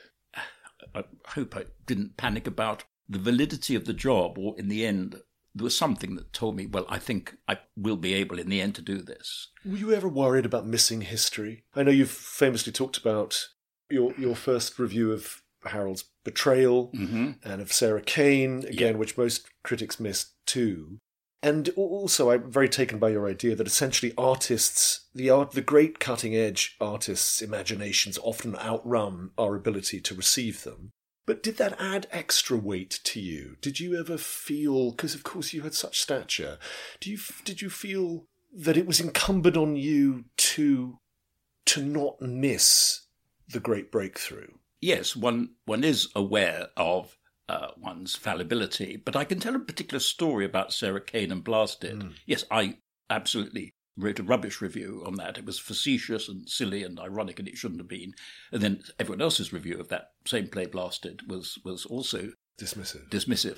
I hope I didn't panic about the validity of the job, or in the end, there was something that told me, well, I think I will be able in the end to do this. Were you ever worried about missing history? I know you've famously talked about your your first review of Harold's Betrayal Mm-hmm. and of Sarah Kane, again, Yeah. which most critics missed too. And also, I'm very taken by your idea that essentially artists, the art, the great cutting-edge artists' imaginations often outrun our ability to receive them. But did that add extra weight to you? Did you ever feel, because of course you had such stature, do you did you feel that it was incumbent on you to to not miss the great breakthrough? Yes, one one is aware of uh, one's fallibility, but I can tell a particular story about Sarah Kane and Blasted. Mm. Yes, I absolutely wrote a rubbish review on that. It was facetious and silly and ironic, and it shouldn't have been. And then everyone else's review of that same play, Blasted, was was also Dismissive. dismissive.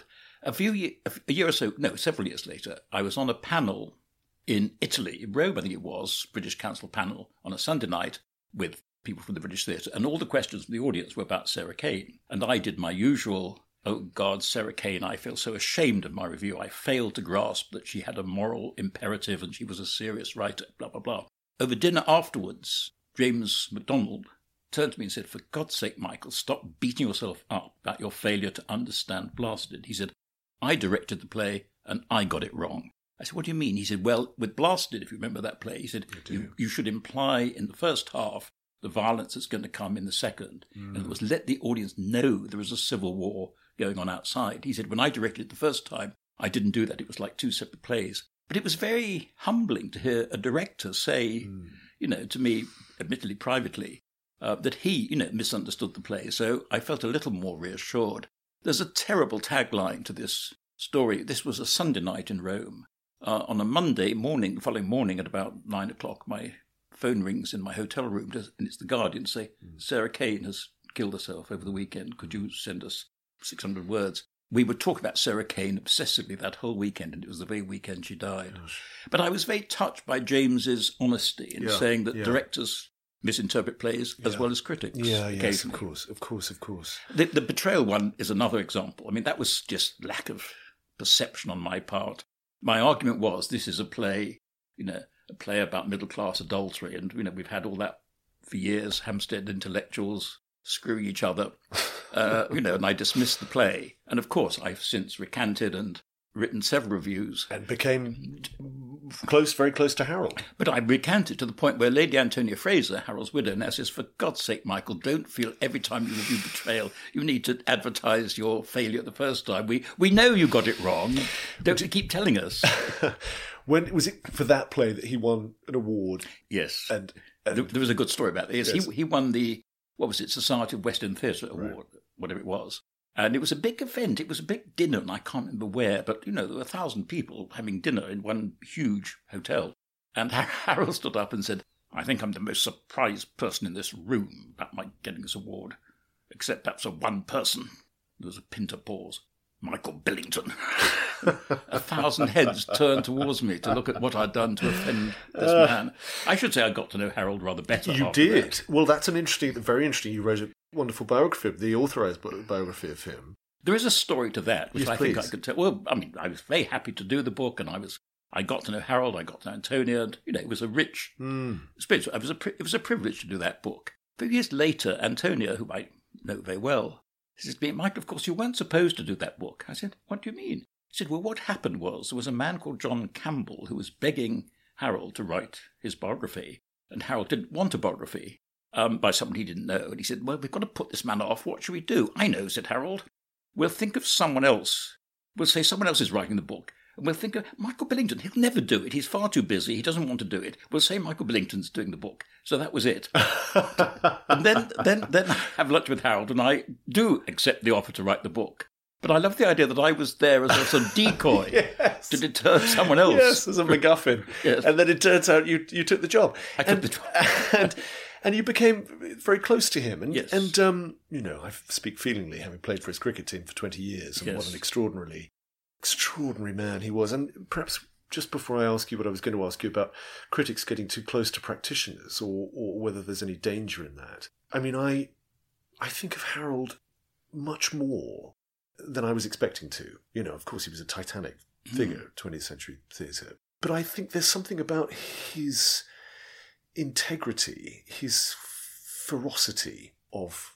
A few year, a year or so, no, several years later, I was on a panel in Italy, in Rome, I think it was, British Council panel, on a Sunday night with people from the British Theatre, and all the questions from the audience were about Sarah Kane. And I did my usual, oh God, Sarah Kane, I feel so ashamed of my review. I failed to grasp that she had a moral imperative and she was a serious writer, blah, blah, blah. Over dinner afterwards, James MacDonald turned to me and said, for God's sake, Michael, stop beating yourself up about your failure to understand Blasted. He said, I directed the play and I got it wrong. I said, what do you mean? He said, well, with Blasted, if you remember that play, he said, you, you should imply in the first half the violence that's going to come in the second. Mm. And it was let the audience know there was a civil war going on outside. He said, when I directed it the first time, I didn't do that. It was like two separate plays. But it was very humbling to hear a director say, mm. you know, to me, admittedly privately, uh, that he, you know, misunderstood the play. So I felt a little more reassured. There's a terrible tagline to this story. This was a Sunday night in Rome. Uh, on a Monday morning, the following morning at about nine o'clock, my phone rings in my hotel room, and it's the Guardian, say, Sarah Kane has killed herself over the weekend. Could you send us six hundred words? We would talk about Sarah Kane obsessively that whole weekend, and it was the very weekend she died. Gosh. But I was very touched by James's honesty in yeah, saying that yeah. directors misinterpret plays yeah. as well as critics. Yeah, yes, of course, of course, of course. The, the betrayal one is another example. I mean, that was just lack of perception on my part. My argument was this is a play, you know, a play about middle-class adultery, and, you know, we've had all that for years, Hampstead intellectuals screwing each other, uh, you know, and I dismissed the play. And, of course, I've since recanted and written several reviews. And became close, very close to Harold. But I recanted to the point where Lady Antonia Fraser, Harold's widow, now says, for God's sake, Michael, don't feel every time you review Betrayal, you need to advertise your failure the first time. We we know you got it wrong. Don't you keep telling us? When was it for that play that he won an award? Yes. And, and there, there was a good story about this. Yes. He, he won the, what was it, Society of West End Theatre Award, right. whatever it was. And it was a big event. It was a big dinner, and I can't remember where, but, you know, there were a thousand people having dinner in one huge hotel. And Harold stood up and said, I think I'm the most surprised person in this room about my getting this award, except perhaps of one person. There was a Pinter pause. Michael Billington. A thousand heads turned towards me to look at what I'd done to offend this uh, man. I should say I got to know Harold rather better. You did. That. Well, that's an interesting, very interesting. You wrote a wonderful biography, the authorised biography of him. There is a story to that, which yes, I please. think I could tell. Well, I mean, I was very happy to do the book, and I was, I got to know Harold, I got to know Antonia, and, you know, it was a rich mm. experience. It was a, it was a privilege to do that book. A few years later, Antonia, who I know very well, says to me, Michael, of course, you weren't supposed to do that book. I said, what do you mean? He said, well, what happened was there was a man called John Campbell who was begging Harold to write his biography, and Harold didn't want a biography um, by someone he didn't know. And he said, well, we've got to put this man off. What should we do? I know, said Harold. We'll think of someone else. We'll say someone else is writing the book. And we'll think of Michael Billington. He'll never do it. He's far too busy. He doesn't want to do it. We'll say Michael Billington's doing the book. So that was it. And then, then, then I have lunch with Harold, and I do accept the offer to write the book. But I love the idea that I was there as a sort of decoy yes. to deter someone else. Yes, as a MacGuffin. Yes. And then it turns out you you took the job. I took and, the job. and, and you became very close to him. And, yes. and um, you know, I speak feelingly, having played for his cricket team for twenty years, and yes. what an extraordinarily, extraordinary man he was. And perhaps just before I ask you what I was going to ask you about critics getting too close to practitioners, or, or whether there's any danger in that. I mean, I I think of Harold much more than I was expecting to. You know, of course, he was a titanic figure, mm. twentieth century theatre. But I think there's something about his integrity, his ferocity of,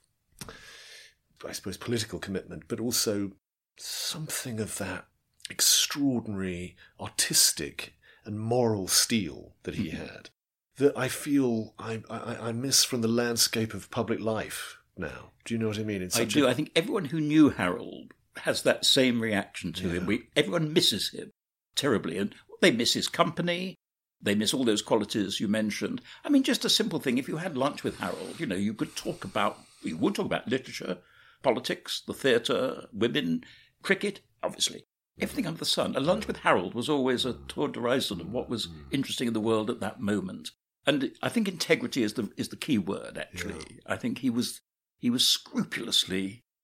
I suppose, political commitment, but also something of that extraordinary artistic and moral steel that he mm-hmm. had, that I feel I, I, I miss from the landscape of public life now. Do you know what I mean? I do. A... I think everyone who knew Harold has that same reaction to yeah. him. We, everyone misses him terribly, and they miss his company. They miss all those qualities you mentioned. I mean, just a simple thing. If you had lunch with Harold, you know, you could talk about, you would talk about literature, politics, the theatre, women, cricket, obviously. Everything under the sun. A lunch with Harold was always a tour d'horizon of what was interesting in the world at that moment. And I think integrity is the is the key word, actually. Yeah. I think he was he was scrupulously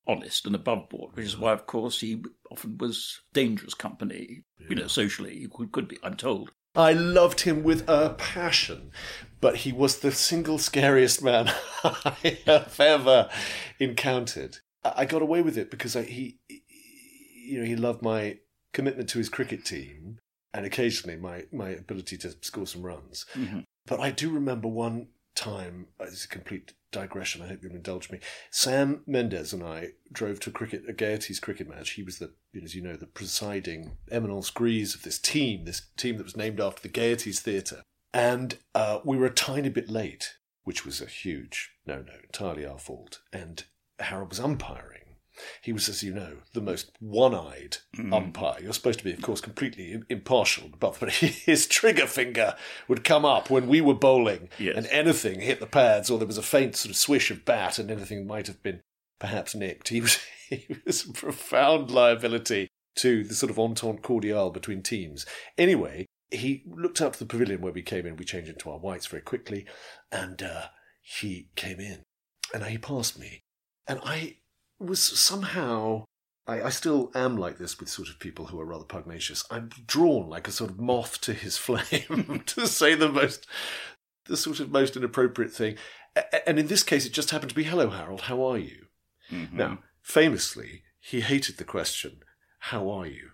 honest and above board, which is why, of course, he often was dangerous company, yeah. you know, socially. He could, could be, I'm told. I loved him with a passion, but he was the single scariest man I have ever encountered. I got away with it because I, he, you know, he loved my commitment to his cricket team and occasionally my, my ability to score some runs. Mm-hmm. But I do remember one time, it's a complete digression, I hope you'll indulge me. Sam Mendes and I drove to a cricket, a Gaieties cricket match. He was the, as you know, the presiding eminence grise of this team, this team that was named after the Gaieties Theatre. And uh, we were a tiny bit late, which was a huge no-no, entirely our fault. And Harold was umpiring. He was, as you know, the most one-eyed mm. umpire. You're supposed to be, of course, completely impartial, but his trigger finger would come up when we were bowling yes. and anything hit the pads or there was a faint sort of swish of bat and anything might have been perhaps nicked. He was, he was a profound liability to the sort of entente cordiale between teams. Anyway, he looked out to the pavilion where we came in. We changed into our whites very quickly and uh, he came in and he passed me and I... was somehow, I, I still am like this with sort of people who are rather pugnacious. I'm drawn like a sort of moth to his flame to say the most, the sort of most inappropriate thing. A- and in this case, it just happened to be, hello, Harold, how are you? Mm-hmm. Now, famously, he hated the question, how are you?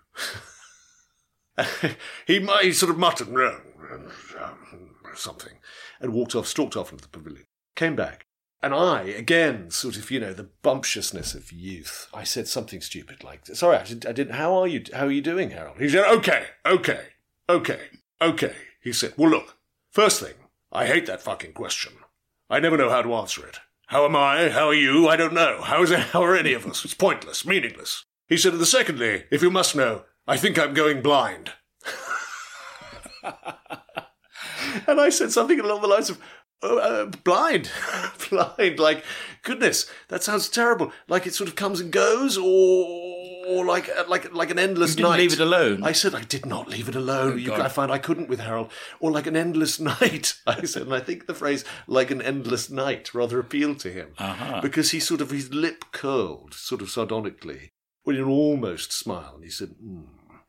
he, he sort of muttered, no, something, and walked off, stalked off into the pavilion, came back. And I, again, sort of, you know, the bumptiousness of youth, I said something stupid like, sorry, I didn't, I didn't, how are you, how are you doing, Harold? He said, okay, okay, okay, okay. He said, well, look, first thing, I hate that fucking question. I never know how to answer it. How am I? How are you? I don't know. How is it, how are any of us? It's pointless, meaningless. He said, and secondly, if you must know, I think I'm going blind. And I said something along the lines of, Oh, uh, blind, blind, like, goodness, that sounds terrible. Like it sort of comes and goes, or, or like like like an endless you didn't night. Leave it alone. I said I did not leave it alone. Oh, you, I found I couldn't with Harold. Or like an endless night, I said. And I think the phrase like an endless night rather appealed to him. Uh-huh. Because he sort of, his lip curled, sort of sardonically, with an almost smile. And he said, mm,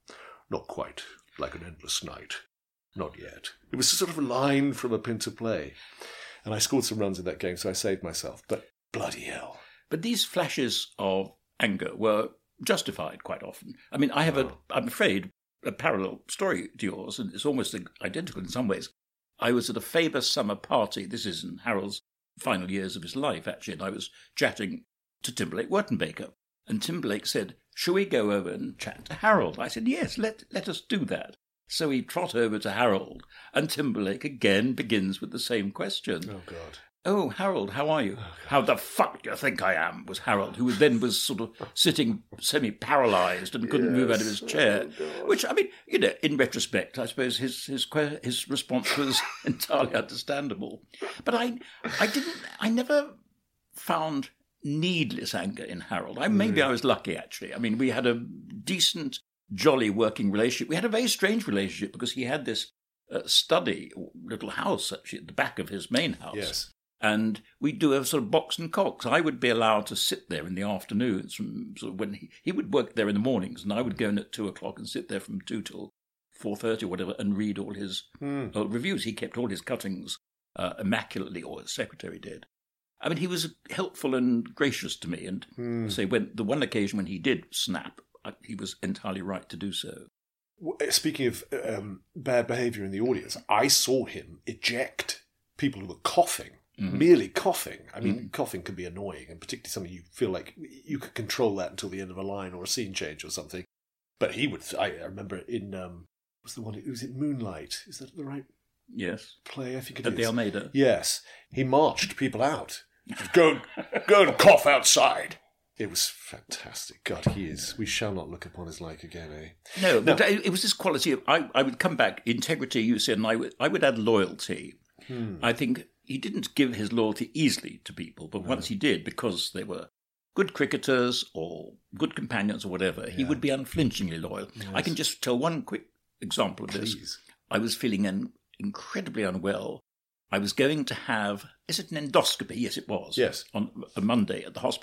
not quite like an endless night. Not yet. It was sort of a line from a Pinter play. And I scored some runs in that game, so I saved myself. But bloody hell. But these flashes of anger were justified quite often. I mean, I have, oh. a, I'm afraid, a parallel story to yours, and it's almost identical in some ways. I was at a Faber summer party. This is in Harold's final years of his life, actually, and I was chatting to Timberlake Wertenbaker. And Timberlake said, shall we go over and chat to Harold? I said, yes, let, let us do that. So he trot over to Harold, and Timberlake again begins with the same question. Oh, God. Oh, Harold, how are you? Oh, how the fuck do you think I am? Was Harold, who then was sort of sitting semi-paralysed and couldn't yes. move out of his chair. Oh, which, I mean, you know, in retrospect, I suppose his his his response was entirely understandable. But I, I didn't, I never found needless anger in Harold. I, maybe mm. I was lucky, actually. I mean, we had a decent, jolly working relationship. We had a very strange relationship because he had this uh, study, little house, actually, at the back of his main house. Yes. And we'd do a sort of box and cocks. I would be allowed to sit there in the afternoons from sort of when he, he would work there in the mornings, and I would go in at two o'clock and sit there from two till four thirty or whatever and read all his mm. uh, reviews. He kept all his cuttings uh, immaculately, or his secretary did. I mean, he was helpful and gracious to me. And mm. say when the one occasion when he did snap, I, he was entirely right to do so. Speaking of um, bad behaviour in the audience, I saw him eject people who were coughing. Mm-hmm. Merely coughing. I mean, mm-hmm. coughing can be annoying, and particularly something you feel like you could control that until the end of a line or a scene change or something. But he would. I, I remember in um, what's the one? Was it Moonlight? Is that the right? Yes. Play. I think it At is. the Almeida. Yes, he marched people out. Go, go and cough outside. It was fantastic. God, he is. We shall not look upon his like again, eh? No, but it was this quality of. I, I would come back integrity. You said, and I would. I would add loyalty. Hmm. I think. He didn't give his loyalty easily to people, but no. once he did, because they were good cricketers or good companions or whatever, yeah. he would be unflinchingly loyal. Yes. I can just tell one quick example of Please. this. I was feeling an, incredibly unwell. I was going to have, is it an endoscopy? Yes, it was. Yes. On a Monday at the hospital.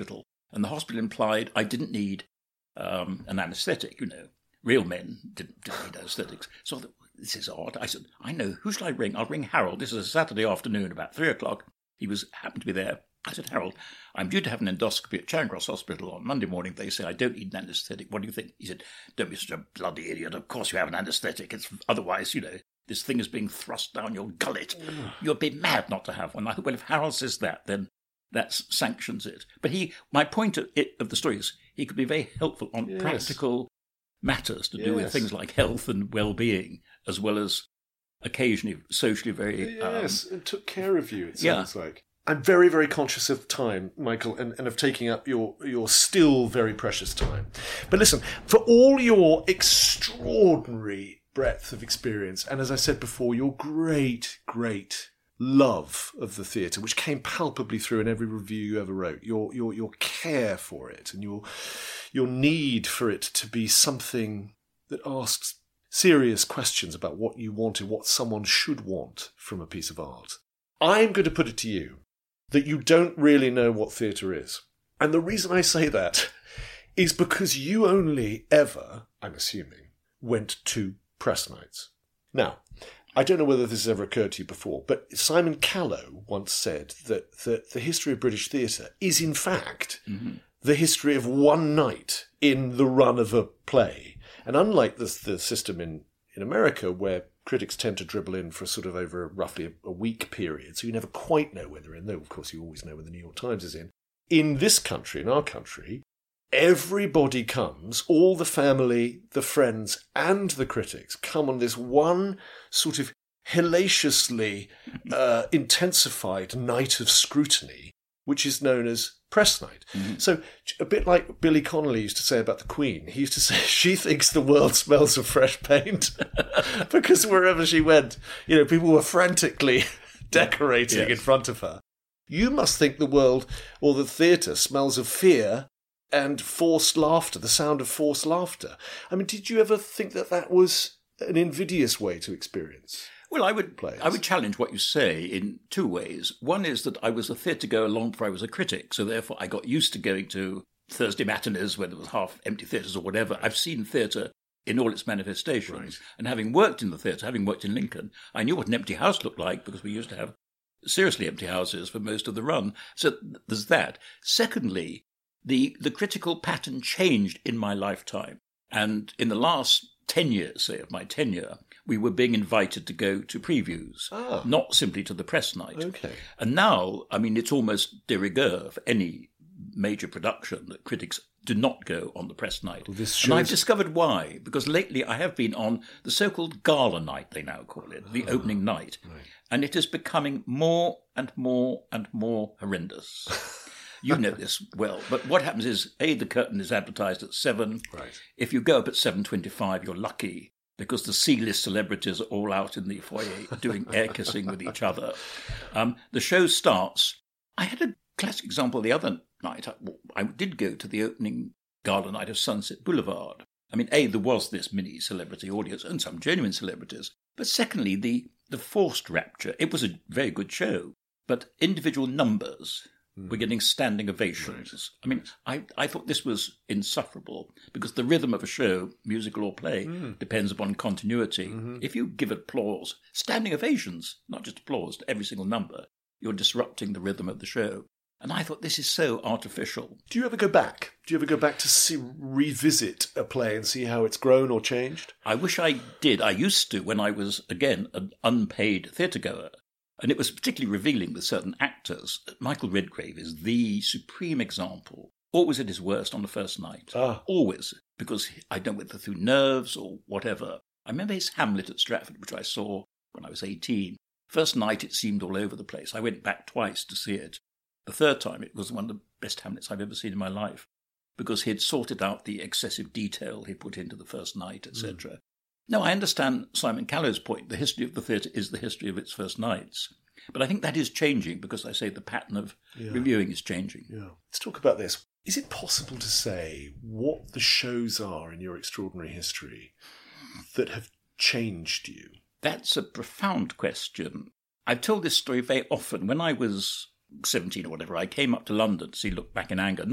And the hospital implied I didn't need um, an anaesthetic, you know. Real men didn't, didn't need anaesthetics. So I thought, this is odd. I said, I know, who shall I ring? I'll ring Harold. This is a Saturday afternoon, about three o'clock. He was happened to be there. I said, Harold, I'm due to have an endoscopy at Charing Cross Hospital on Monday morning. They say I don't need an anaesthetic. What do you think? He said, don't be such a bloody idiot. Of course you have an anaesthetic. It's otherwise, you know, this thing is being thrust down your gullet. You'd be mad not to have one. I thought, well, if Harold says that, then that sanctions it. But he, my point of, it, of the story is he could be very helpful on yes. practical matters to do yes. with things like health and well-being, as well as occasionally socially very... Yes, um, and took care of you, it yeah. sounds like. I'm very, very conscious of time, Michael, and, and of taking up your, your still very precious time. But listen, for all your extraordinary breadth of experience, and as I said before, your great, great love of the theatre, which came palpably through in every review you ever wrote, your your your care for it, and your your need for it to be something that asks serious questions about what you wanted, what someone should want from a piece of art. I'm going to put it to you that you don't really know what theatre is. And the reason I say that is because you only ever, I'm assuming, went to press nights. Now, I don't know whether this has ever occurred to you before, but Simon Callow once said that the, the history of British theatre is, in fact, mm-hmm. the history of one night in the run of a play. And unlike the, the system in, in America, where critics tend to dribble in for sort of over roughly a, a week period, so you never quite know when they're in, though of course you always know when the New York Times is in. In this country, in our country, everybody comes, all the family, the friends, and the critics come on this one sort of hellaciously uh, intensified night of scrutiny, which is known as press night. Mm-hmm. So a bit like Billy Connolly used to say about the Queen. He used to say she thinks the world smells of fresh paint because wherever she went, you know, people were frantically decorating yes. in front of her. You must think the world or the theatre smells of fear and forced laughter, the sound of forced laughter. I mean, did you ever think that that was an invidious way to experience? Well, I would players? I would challenge what you say in two ways. One is that I was a theatre-goer long before I was a critic, so therefore I got used to going to Thursday matinees where there was half-empty theatres or whatever. I've seen theatre in all its manifestations. Right. And having worked in the theatre, having worked in Lincoln, I knew what an empty house looked like because we used to have seriously empty houses for most of the run. So there's that. Secondly, the, the critical pattern changed in my lifetime. And in the last ten years, say, of my tenure, we were being invited to go to previews, ah. not simply to the press night. Okay. And now, I mean, it's almost de rigueur for any major production that critics do not go on the press night. Well, this shows... And I've discovered why, because lately I have been on the so-called gala night, they now call it, the ah. opening night. Right. And it is becoming more and more and more horrendous. You know this well, but what happens is, A, the curtain is advertised at seven. Right. If you go up at seven twenty-five, you're lucky, because the C-list celebrities are all out in the foyer doing air kissing with each other. Um, the show starts. I had a classic example the other night. I, I did go to the opening gala night of Sunset Boulevard. I mean, A, there was this mini celebrity audience and some genuine celebrities. But secondly, the, the forced rapture. It was a very good show, but individual numbers... We're getting standing ovations. Right. I mean, I, I thought this was insufferable because the rhythm of a show, musical or play, mm. depends upon continuity. Mm-hmm. If you give applause, standing ovations, not just applause to every single number, you're disrupting the rhythm of the show. And I thought this is so artificial. Do you ever go back? Do you ever go back to see, revisit a play and see how it's grown or changed? I wish I did. I used to when I was, again, an unpaid theatre-goer. And it was particularly revealing with certain actors. Michael Redgrave is the supreme example. Always at his worst on the first night. Ah. Always. Because I don't know whether through nerves or whatever. I remember his Hamlet at Stratford, which I saw when I was eighteen. First night it seemed all over the place. I went back twice to see it. The third time it was one of the best Hamlets I've ever seen in my life. Because he'd sorted out the excessive detail he put into the first night, et cetera. Mm. No, I understand Simon Callow's point. The history of the theatre is the history of its first nights. But I think that is changing because I say the pattern of yeah. reviewing is changing. Yeah. Let's talk about this. Is it possible to say what the shows are in your extraordinary history that have changed you? That's a profound question. I've told this story very often. When I was seventeen or whatever, I came up to London to see Look Back in Anger, not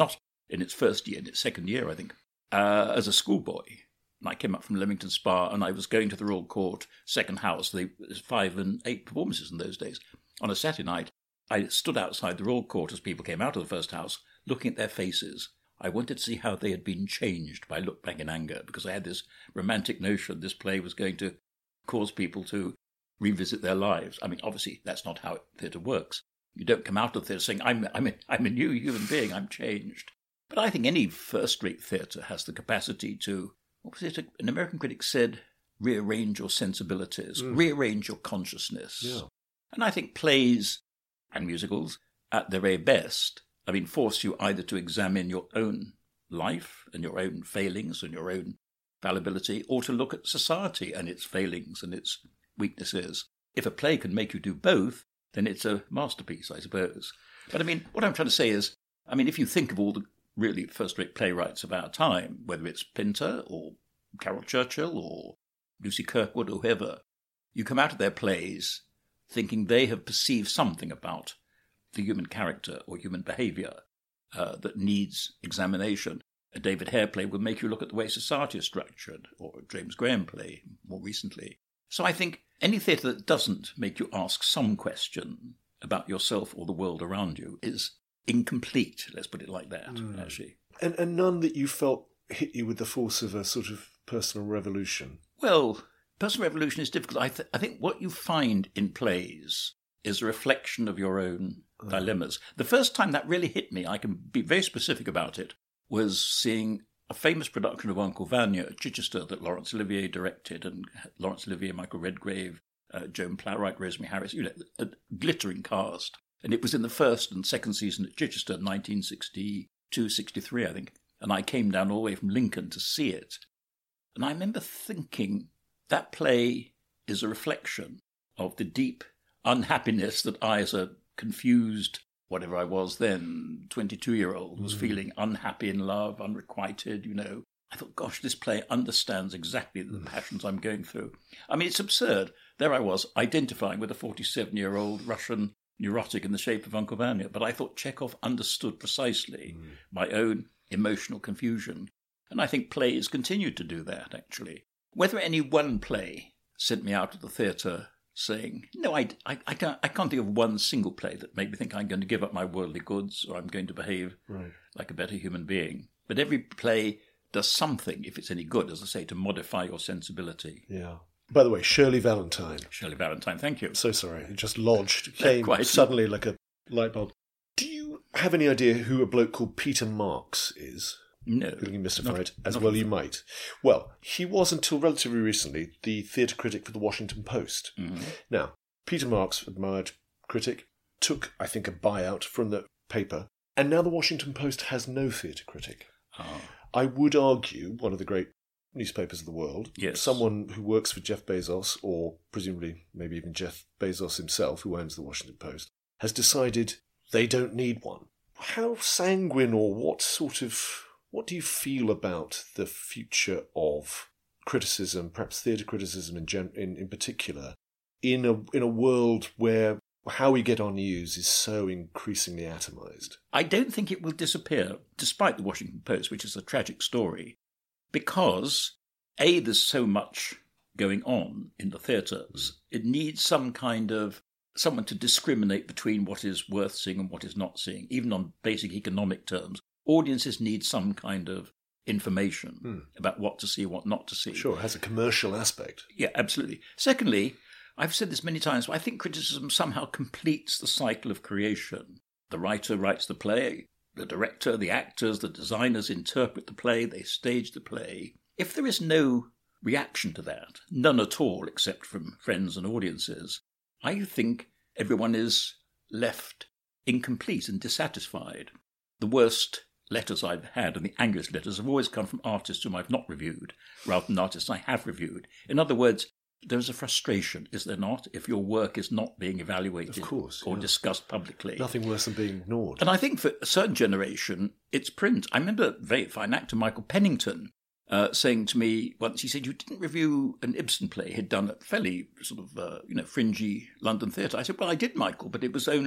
in its first year, in its second year, I think, uh, as a schoolboy. And I came up from Leamington Spa, and I was going to the Royal Court, second house. There was five and eight performances in those days. On a Saturday night, I stood outside the Royal Court as people came out of the first house, looking at their faces. I wanted to see how they had been changed by Look Back in Anger, because I had this romantic notion this play was going to cause people to revisit their lives. I mean, obviously, that's not how theatre works. You don't come out of theatre saying, I'm, I'm, a, I'm a new human being, I'm changed. But I think any first-rate theatre has the capacity to, what was it, an American critic said, rearrange your sensibilities, mm. rearrange your consciousness. Yeah. And I think plays and musicals, at their very best, I mean, force you either to examine your own life and your own failings and your own fallibility, or to look at society and its failings and its weaknesses. If a play can make you do both, then it's a masterpiece, I suppose. But I mean, what I'm trying to say is, I mean, if you think of all the really first-rate playwrights of our time, whether it's Pinter or Carol Churchill or Lucy Kirkwood or whoever, you come out of their plays thinking they have perceived something about the human character or human behaviour uh, that needs examination. A David Hare play would make you look at the way society is structured, or a James Graham play more recently. So I think any theatre that doesn't make you ask some question about yourself or the world around you is incomplete, let's put it like that, mm. actually. And, and none that you felt hit you with the force of a sort of personal revolution? Well, personal revolution is difficult. I, th- I think what you find in plays is a reflection of your own oh. dilemmas. The first time that really hit me, I can be very specific about it, was seeing a famous production of Uncle Vanya at Chichester that Laurence Olivier directed, and Laurence Olivier, Michael Redgrave, uh, Joan Plowright, Rosemary Harris, you know, a glittering cast. And it was in the first and second season at Chichester, nineteen sixty-two sixty-three, I think. And I came down all the way from Lincoln to see it. And I remember thinking, that play is a reflection of the deep unhappiness that I, as a confused, whatever I was then, twenty-two-year-old, was mm. feeling unhappy in love, unrequited, you know. I thought, gosh, this play understands exactly the mm. passions I'm going through. I mean, it's absurd. There I was, identifying with a forty-seven-year-old Russian neurotic in the shape of Uncle Vanya, but I thought Chekhov understood precisely mm. my own emotional confusion. And I think plays continue to do that, actually. Whether any one play sent me out of the theatre saying, no, I, I, I, can't, I can't think of one single play that made me think I'm going to give up my worldly goods or I'm going to behave right. like a better human being. But every play does something, if it's any good, as I say, to modify your sensibility. Yeah. By the way, Shirley Valentine. Shirley Valentine, thank you. So sorry, it just lodged. It came quite suddenly like a light bulb. Do you have any idea who a bloke called Peter Marks is? No. Looking mystified, not, as not well you might. Well, he was until relatively recently the theatre critic for the Washington Post. Mm-hmm. Now, Peter Marks, admired critic, took, I think, a buyout from the paper, and now the Washington Post has no theatre critic. Oh. I would argue one of the great newspapers of the world, yes. someone who works for Jeff Bezos, or presumably maybe even Jeff Bezos himself, who owns the Washington Post, has decided they don't need one. How sanguine, or what sort of... What do you feel about the future of criticism, perhaps theatre criticism in, gen- in in particular, in a in a world where how we get our news is so increasingly atomised? I don't think it will disappear, despite the Washington Post, which is a tragic story, because, A, there's so much going on in the theatres. It needs some kind of someone to discriminate between what is worth seeing and what is not seeing, even on basic economic terms. Audiences need some kind of information hmm. about what to see, what not to see. Sure, it has a commercial aspect. Yeah, absolutely. Secondly, I've said this many times, but I think criticism somehow completes the cycle of creation. The writer writes the play, the director, the actors, the designers interpret the play, they stage the play. If there is no reaction to that, none at all except from friends and audiences, I think everyone is left incomplete and dissatisfied. The worst letters I've had, and the angriest letters, have always come from artists whom I've not reviewed, rather than artists I have reviewed. In other words, there's a frustration, is there not, if your work is not being evaluated of course, or yeah. discussed publicly. Nothing worse than being ignored. And I think for a certain generation, it's print. I remember a very fine actor, Michael Pennington, uh, saying to me once, he said, you didn't review an Ibsen play he'd done at fairly sort of, uh, you know, fringy London theatre. I said, well, I did, Michael, but it was only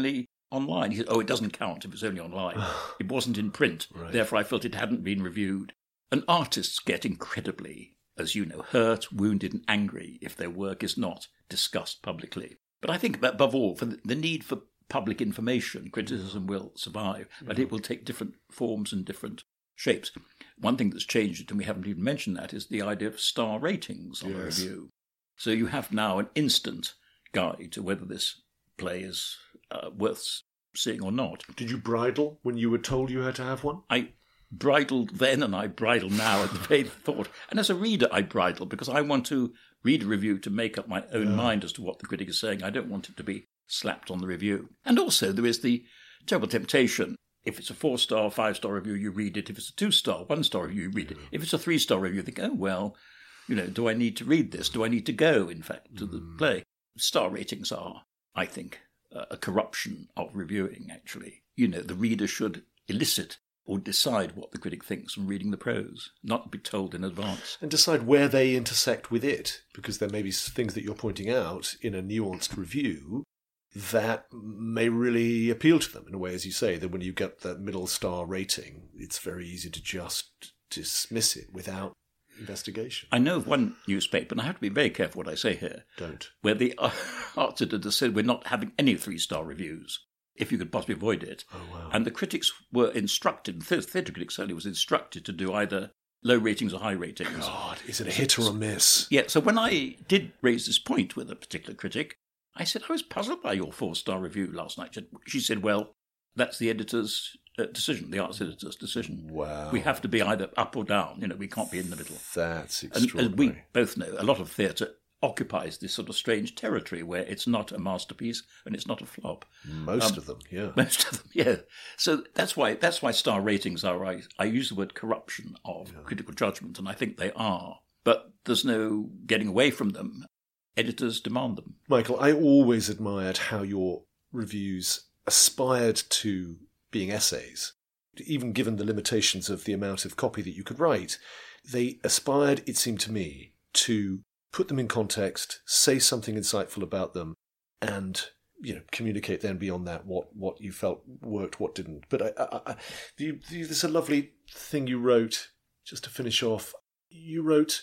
online. He said, oh, it doesn't count if it's only online. It wasn't in print. Right. Therefore, I felt it hadn't been reviewed. And artists get incredibly, as you know, hurt, wounded and angry if their work is not discussed publicly. But I think above all, for the need for public information, criticism will survive, but it will take different forms and different shapes. One thing that's changed, and we haven't even mentioned that, is the idea of star ratings on a Yes. review. So you have now an instant guide to whether this play is uh, worth seeing or not. Did you bridle when you were told you had to have one? I bridled then and I bridle now at the very thought. And as a reader, I bridle because I want to read a review to make up my own mind as to what the critic is saying. I don't want it to be slapped on the review. And also there is the terrible temptation. If it's a four-star, five-star review, you read it. If it's a two-star, one-star review, you read it. If it's a three-star review, you think, oh, well, you know, do I need to read this? Do I need to go, in fact, to the play? Star ratings are, I think, a corruption of reviewing, actually. You know, the reader should elicit or decide what the critic thinks from reading the prose, not be told in advance. And decide where they intersect with it, because there may be things that you're pointing out in a nuanced review that may really appeal to them in a way, as you say, that when you get that middle star rating, it's very easy to just dismiss it without investigation. I know of one newspaper, and I have to be very careful what I say here, Don't. where the arts editor said we're not having any three-star reviews, if you could possibly avoid it. Oh, wow. And the critics were instructed, the theatre critics certainly was instructed to do either low ratings or high ratings. God, is it a hit or a miss? Yeah, so when I did raise this point with a particular critic, I said, I was puzzled by your four-star review last night. She said, well, that's the editor's uh, decision, the arts editor's decision. Wow. We have to be either up or down. You know, we can't be in the middle. That's And extraordinary. as we both know, a lot of theatre occupies this sort of strange territory where it's not a masterpiece and it's not a flop. Most Um, of them, yeah. Most of them, yeah. So that's why that's why star ratings are. I, I use the word corruption of critical judgment, and I think they are. But there's no getting away from them. Editors demand them. Michael, I always admired how your reviews aspired to being essays. Even given the limitations of the amount of copy that you could write, they aspired, it seemed to me, to put them in context, say something insightful about them, and you know, communicate then beyond that what, what you felt worked, what didn't. But I, I, I, you, you, there's a lovely thing you wrote, just to finish off. You wrote,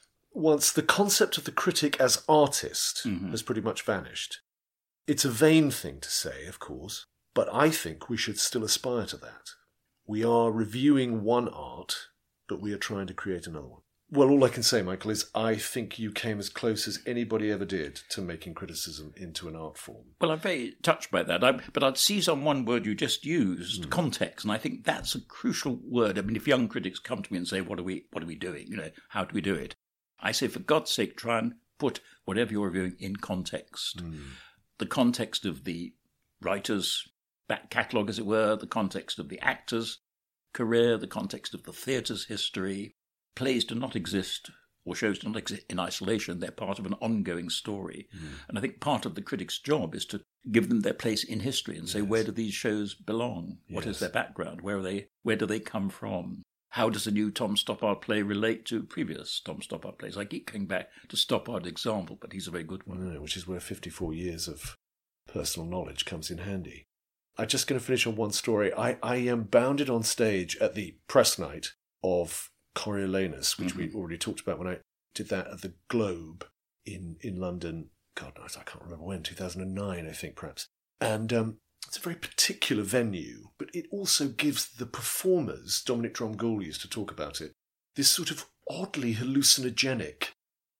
once the concept of the critic as artist Mhm. has pretty much vanished. It's a vain thing to say, of course, but I think we should still aspire to that. We are reviewing one art, but we are trying to create another one. Well, all I can say, Michael, is I think you came as close as anybody ever did to making criticism into an art form. Well, I'm very touched by that. I, but I'd seize on one word you just used, Mm. context, and I think that's a crucial word. I mean, if young critics come to me and say, "What are we? What are we doing? You know, how do we do it?" I say, for God's sake, try and put whatever you're reviewing in context. Mm. The context of the writer's back catalogue, as it were, the context of the actor's career, the context of the theatre's history. Plays do not exist, or shows do not exist in isolation. They're part of an ongoing story. Mm. And I think part of the critic's job is to give them their place in history and say, Yes. where do these shows belong? What is Yes. their background? Where are they? Where do they come from? How does a new Tom Stoppard play relate to previous Tom Stoppard plays? I keep coming back to Stoppard's example, but he's a very good one. No, which is where fifty-four years of personal knowledge comes in handy. I'm just going to finish on one story. I, I am bounded on stage at the press night of Coriolanus, which Mm-hmm. we already talked about when I did that at the Globe in, in London. God knows, I can't remember when, two thousand nine, I think, perhaps. And um, it's a very particular venue, but it also gives the performers, Dominic Dromgoole used to talk about it, this sort of oddly hallucinogenic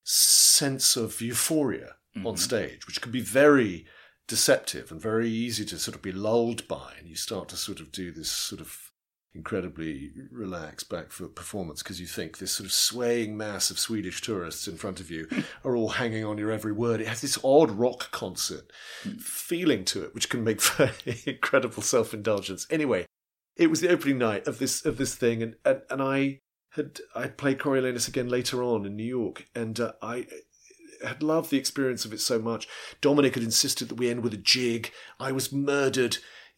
sense of euphoria on Mhm. stage, which can be very deceptive and very easy to sort of be lulled by, and you start to sort of do this sort of incredibly relaxed back foot performance because you think this sort of swaying mass of Swedish tourists in front of you are all hanging on your every word. It has this odd rock concert feeling to it, which can make for incredible self-indulgence. Anyway, it was the opening night of this of this thing, and and, and I had I played Coriolanus again later on in New York, and uh, I had loved the experience of it so much. Dominic had insisted that we end with a jig. I was murdered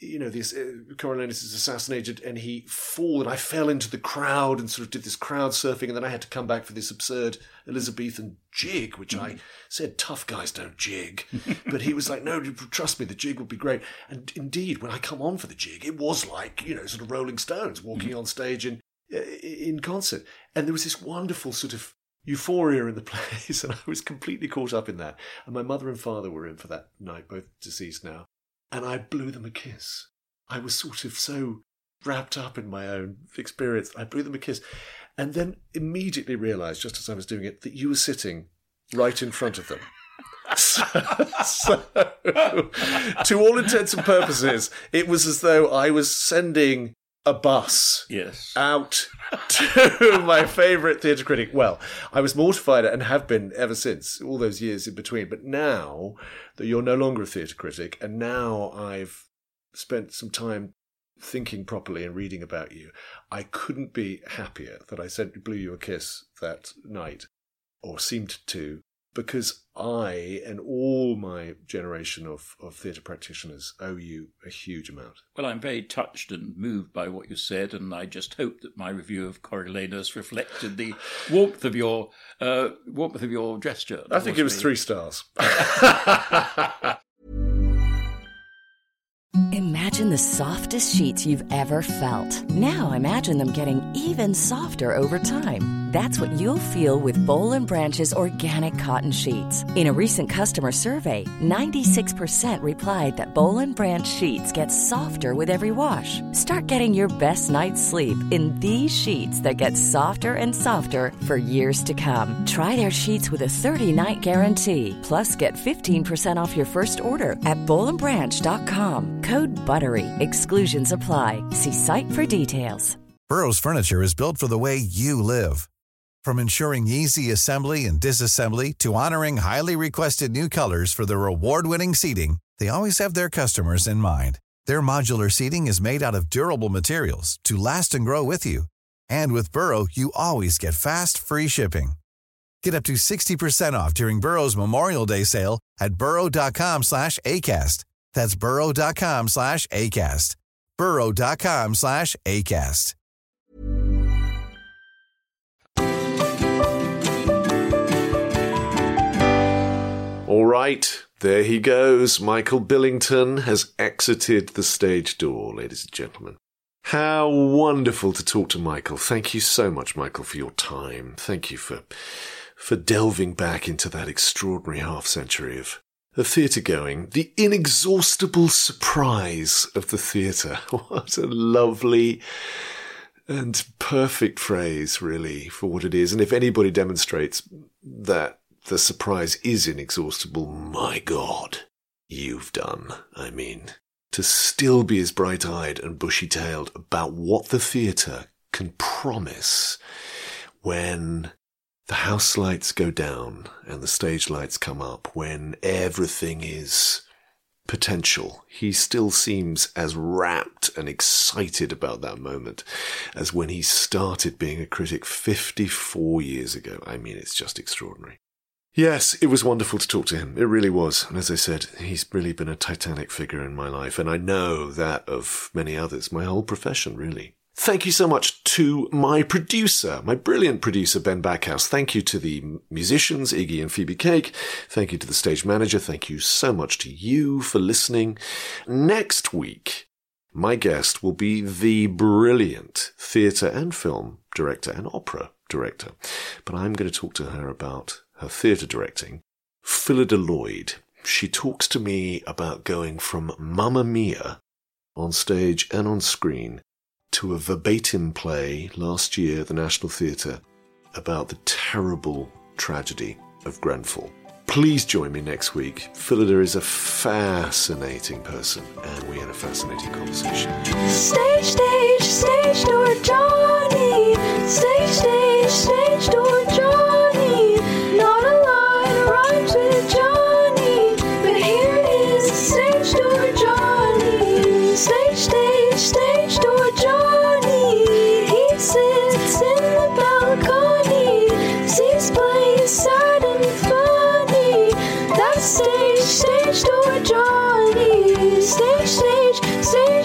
you know, this uh, Coriolanus is assassinated, and he fall, and I fell into the crowd and sort of did this crowd surfing, and then I had to come back for this absurd Elizabethan jig, which mm. I said, tough guys don't jig. But he was like, no, trust me, the jig would be great. And indeed, when I come on for the jig, it was like, you know, sort of Rolling Stones walking mm. on stage in, in concert. And there was this wonderful sort of euphoria in the place, and I was completely caught up in that. And my mother and father were in for that night, both deceased now. And I blew them a kiss. I was sort of so wrapped up in my own experience. I blew them a kiss. And then immediately realised, just as I was doing it, that you were sitting right in front of them. So, so, to all intents and purposes, it was as though I was sending a bus yes. out to my favourite theatre critic. Well, I was mortified and have been ever since, all those years in between. But now that you're no longer a theatre critic, and now I've spent some time thinking properly and reading about you, I couldn't be happier that I sent blew you a kiss that night, or seemed to, because I and all my generation of, of theatre practitioners owe you a huge amount. Well, I'm very touched and moved by what you said, and I just hope that my review of Coriolanus reflected the warmth of your uh, warmth of your gesture. I think it was me. three stars. Imagine the softest sheets you've ever felt. Now imagine them getting even softer over time. That's what you'll feel with Boll and Branch's organic cotton sheets. In a recent customer survey, ninety-six percent replied that Boll and Branch sheets get softer with every wash. Start getting your best night's sleep in these sheets that get softer and softer for years to come. Try their sheets with a thirty-night guarantee. Plus, get fifteen percent off your first order at boll and branch dot com. Code BUTTERY. Exclusions apply. See site for details. Burrow's furniture is built for the way you live. From ensuring easy assembly and disassembly to honoring highly requested new colors for their award-winning seating, they always have their customers in mind. Their modular seating is made out of durable materials to last and grow with you. And with Burrow, you always get fast, free shipping. Get up to sixty percent off during Burrow's Memorial Day sale at burrow.com slash ACAST. That's burrow.com slash ACAST. burrow.com slash ACAST. All right, there he goes. Michael Billington has exited the stage door, ladies and gentlemen. How wonderful to talk to Michael. Thank you so much, Michael, for your time. Thank you for for delving back into that extraordinary half-century of, of theatre-going. The inexhaustible surprise of the theatre. What a lovely and perfect phrase, really, for what it is. And if anybody demonstrates that the surprise is inexhaustible, my God, you've done. I mean, to still be as bright-eyed and bushy-tailed about what the theatre can promise when the house lights go down and the stage lights come up, when everything is potential. He still seems as rapt and excited about that moment as when he started being a critic fifty-four years ago. I mean, it's just extraordinary. Yes, it was wonderful to talk to him. It really was. And as I said, he's really been a titanic figure in my life. And I know that of many others, my whole profession, really. Thank you so much to my producer, my brilliant producer, Ben Backhouse. Thank you to the musicians, Iggy and Phoebe Cake. Thank you to the stage manager. Thank you so much to you for listening. Next week, my guest will be the brilliant theatre and film director and opera director. But I'm going to talk to her about her theatre directing, Phyllida Lloyd. She talks to me about going from Mamma Mia on stage and on screen to a verbatim play last year at the National Theatre about the terrible tragedy of Grenfell. Please join me next week. Phyllida is a fascinating person, and we had a fascinating conversation. Stage, stage, stage door Johnny. Stage, stage, stage door Johnny. Not a line rhymes with Johnny, but here is stage door Johnny. Stage, stage, stage door Johnny. He sits in the balcony, sees plays sad and funny. That's stage, stage door Johnny. Stage, stage, stage.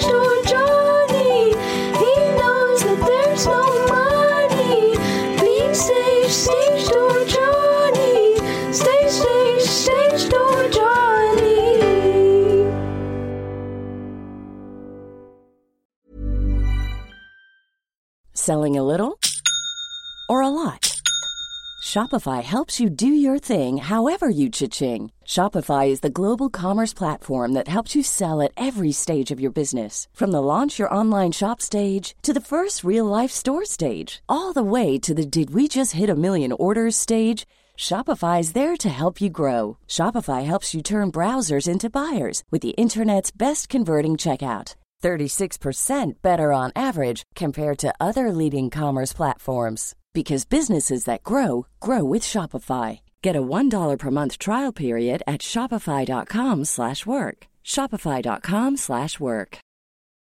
Selling a little or a lot? Shopify helps you do your thing however you cha-ching. Shopify is the global commerce platform that helps you sell at every stage of your business. From the launch your online shop stage to the first real-life store stage, all the way to the did we just hit a million orders stage. Shopify is there to help you grow. Shopify helps you turn browsers into buyers with the internet's best converting checkout. thirty-six percent better on average compared to other leading commerce platforms. Because businesses that grow, grow with Shopify. Get a one dollar per month trial period at shopify.com slash work. Shopify.com slash work.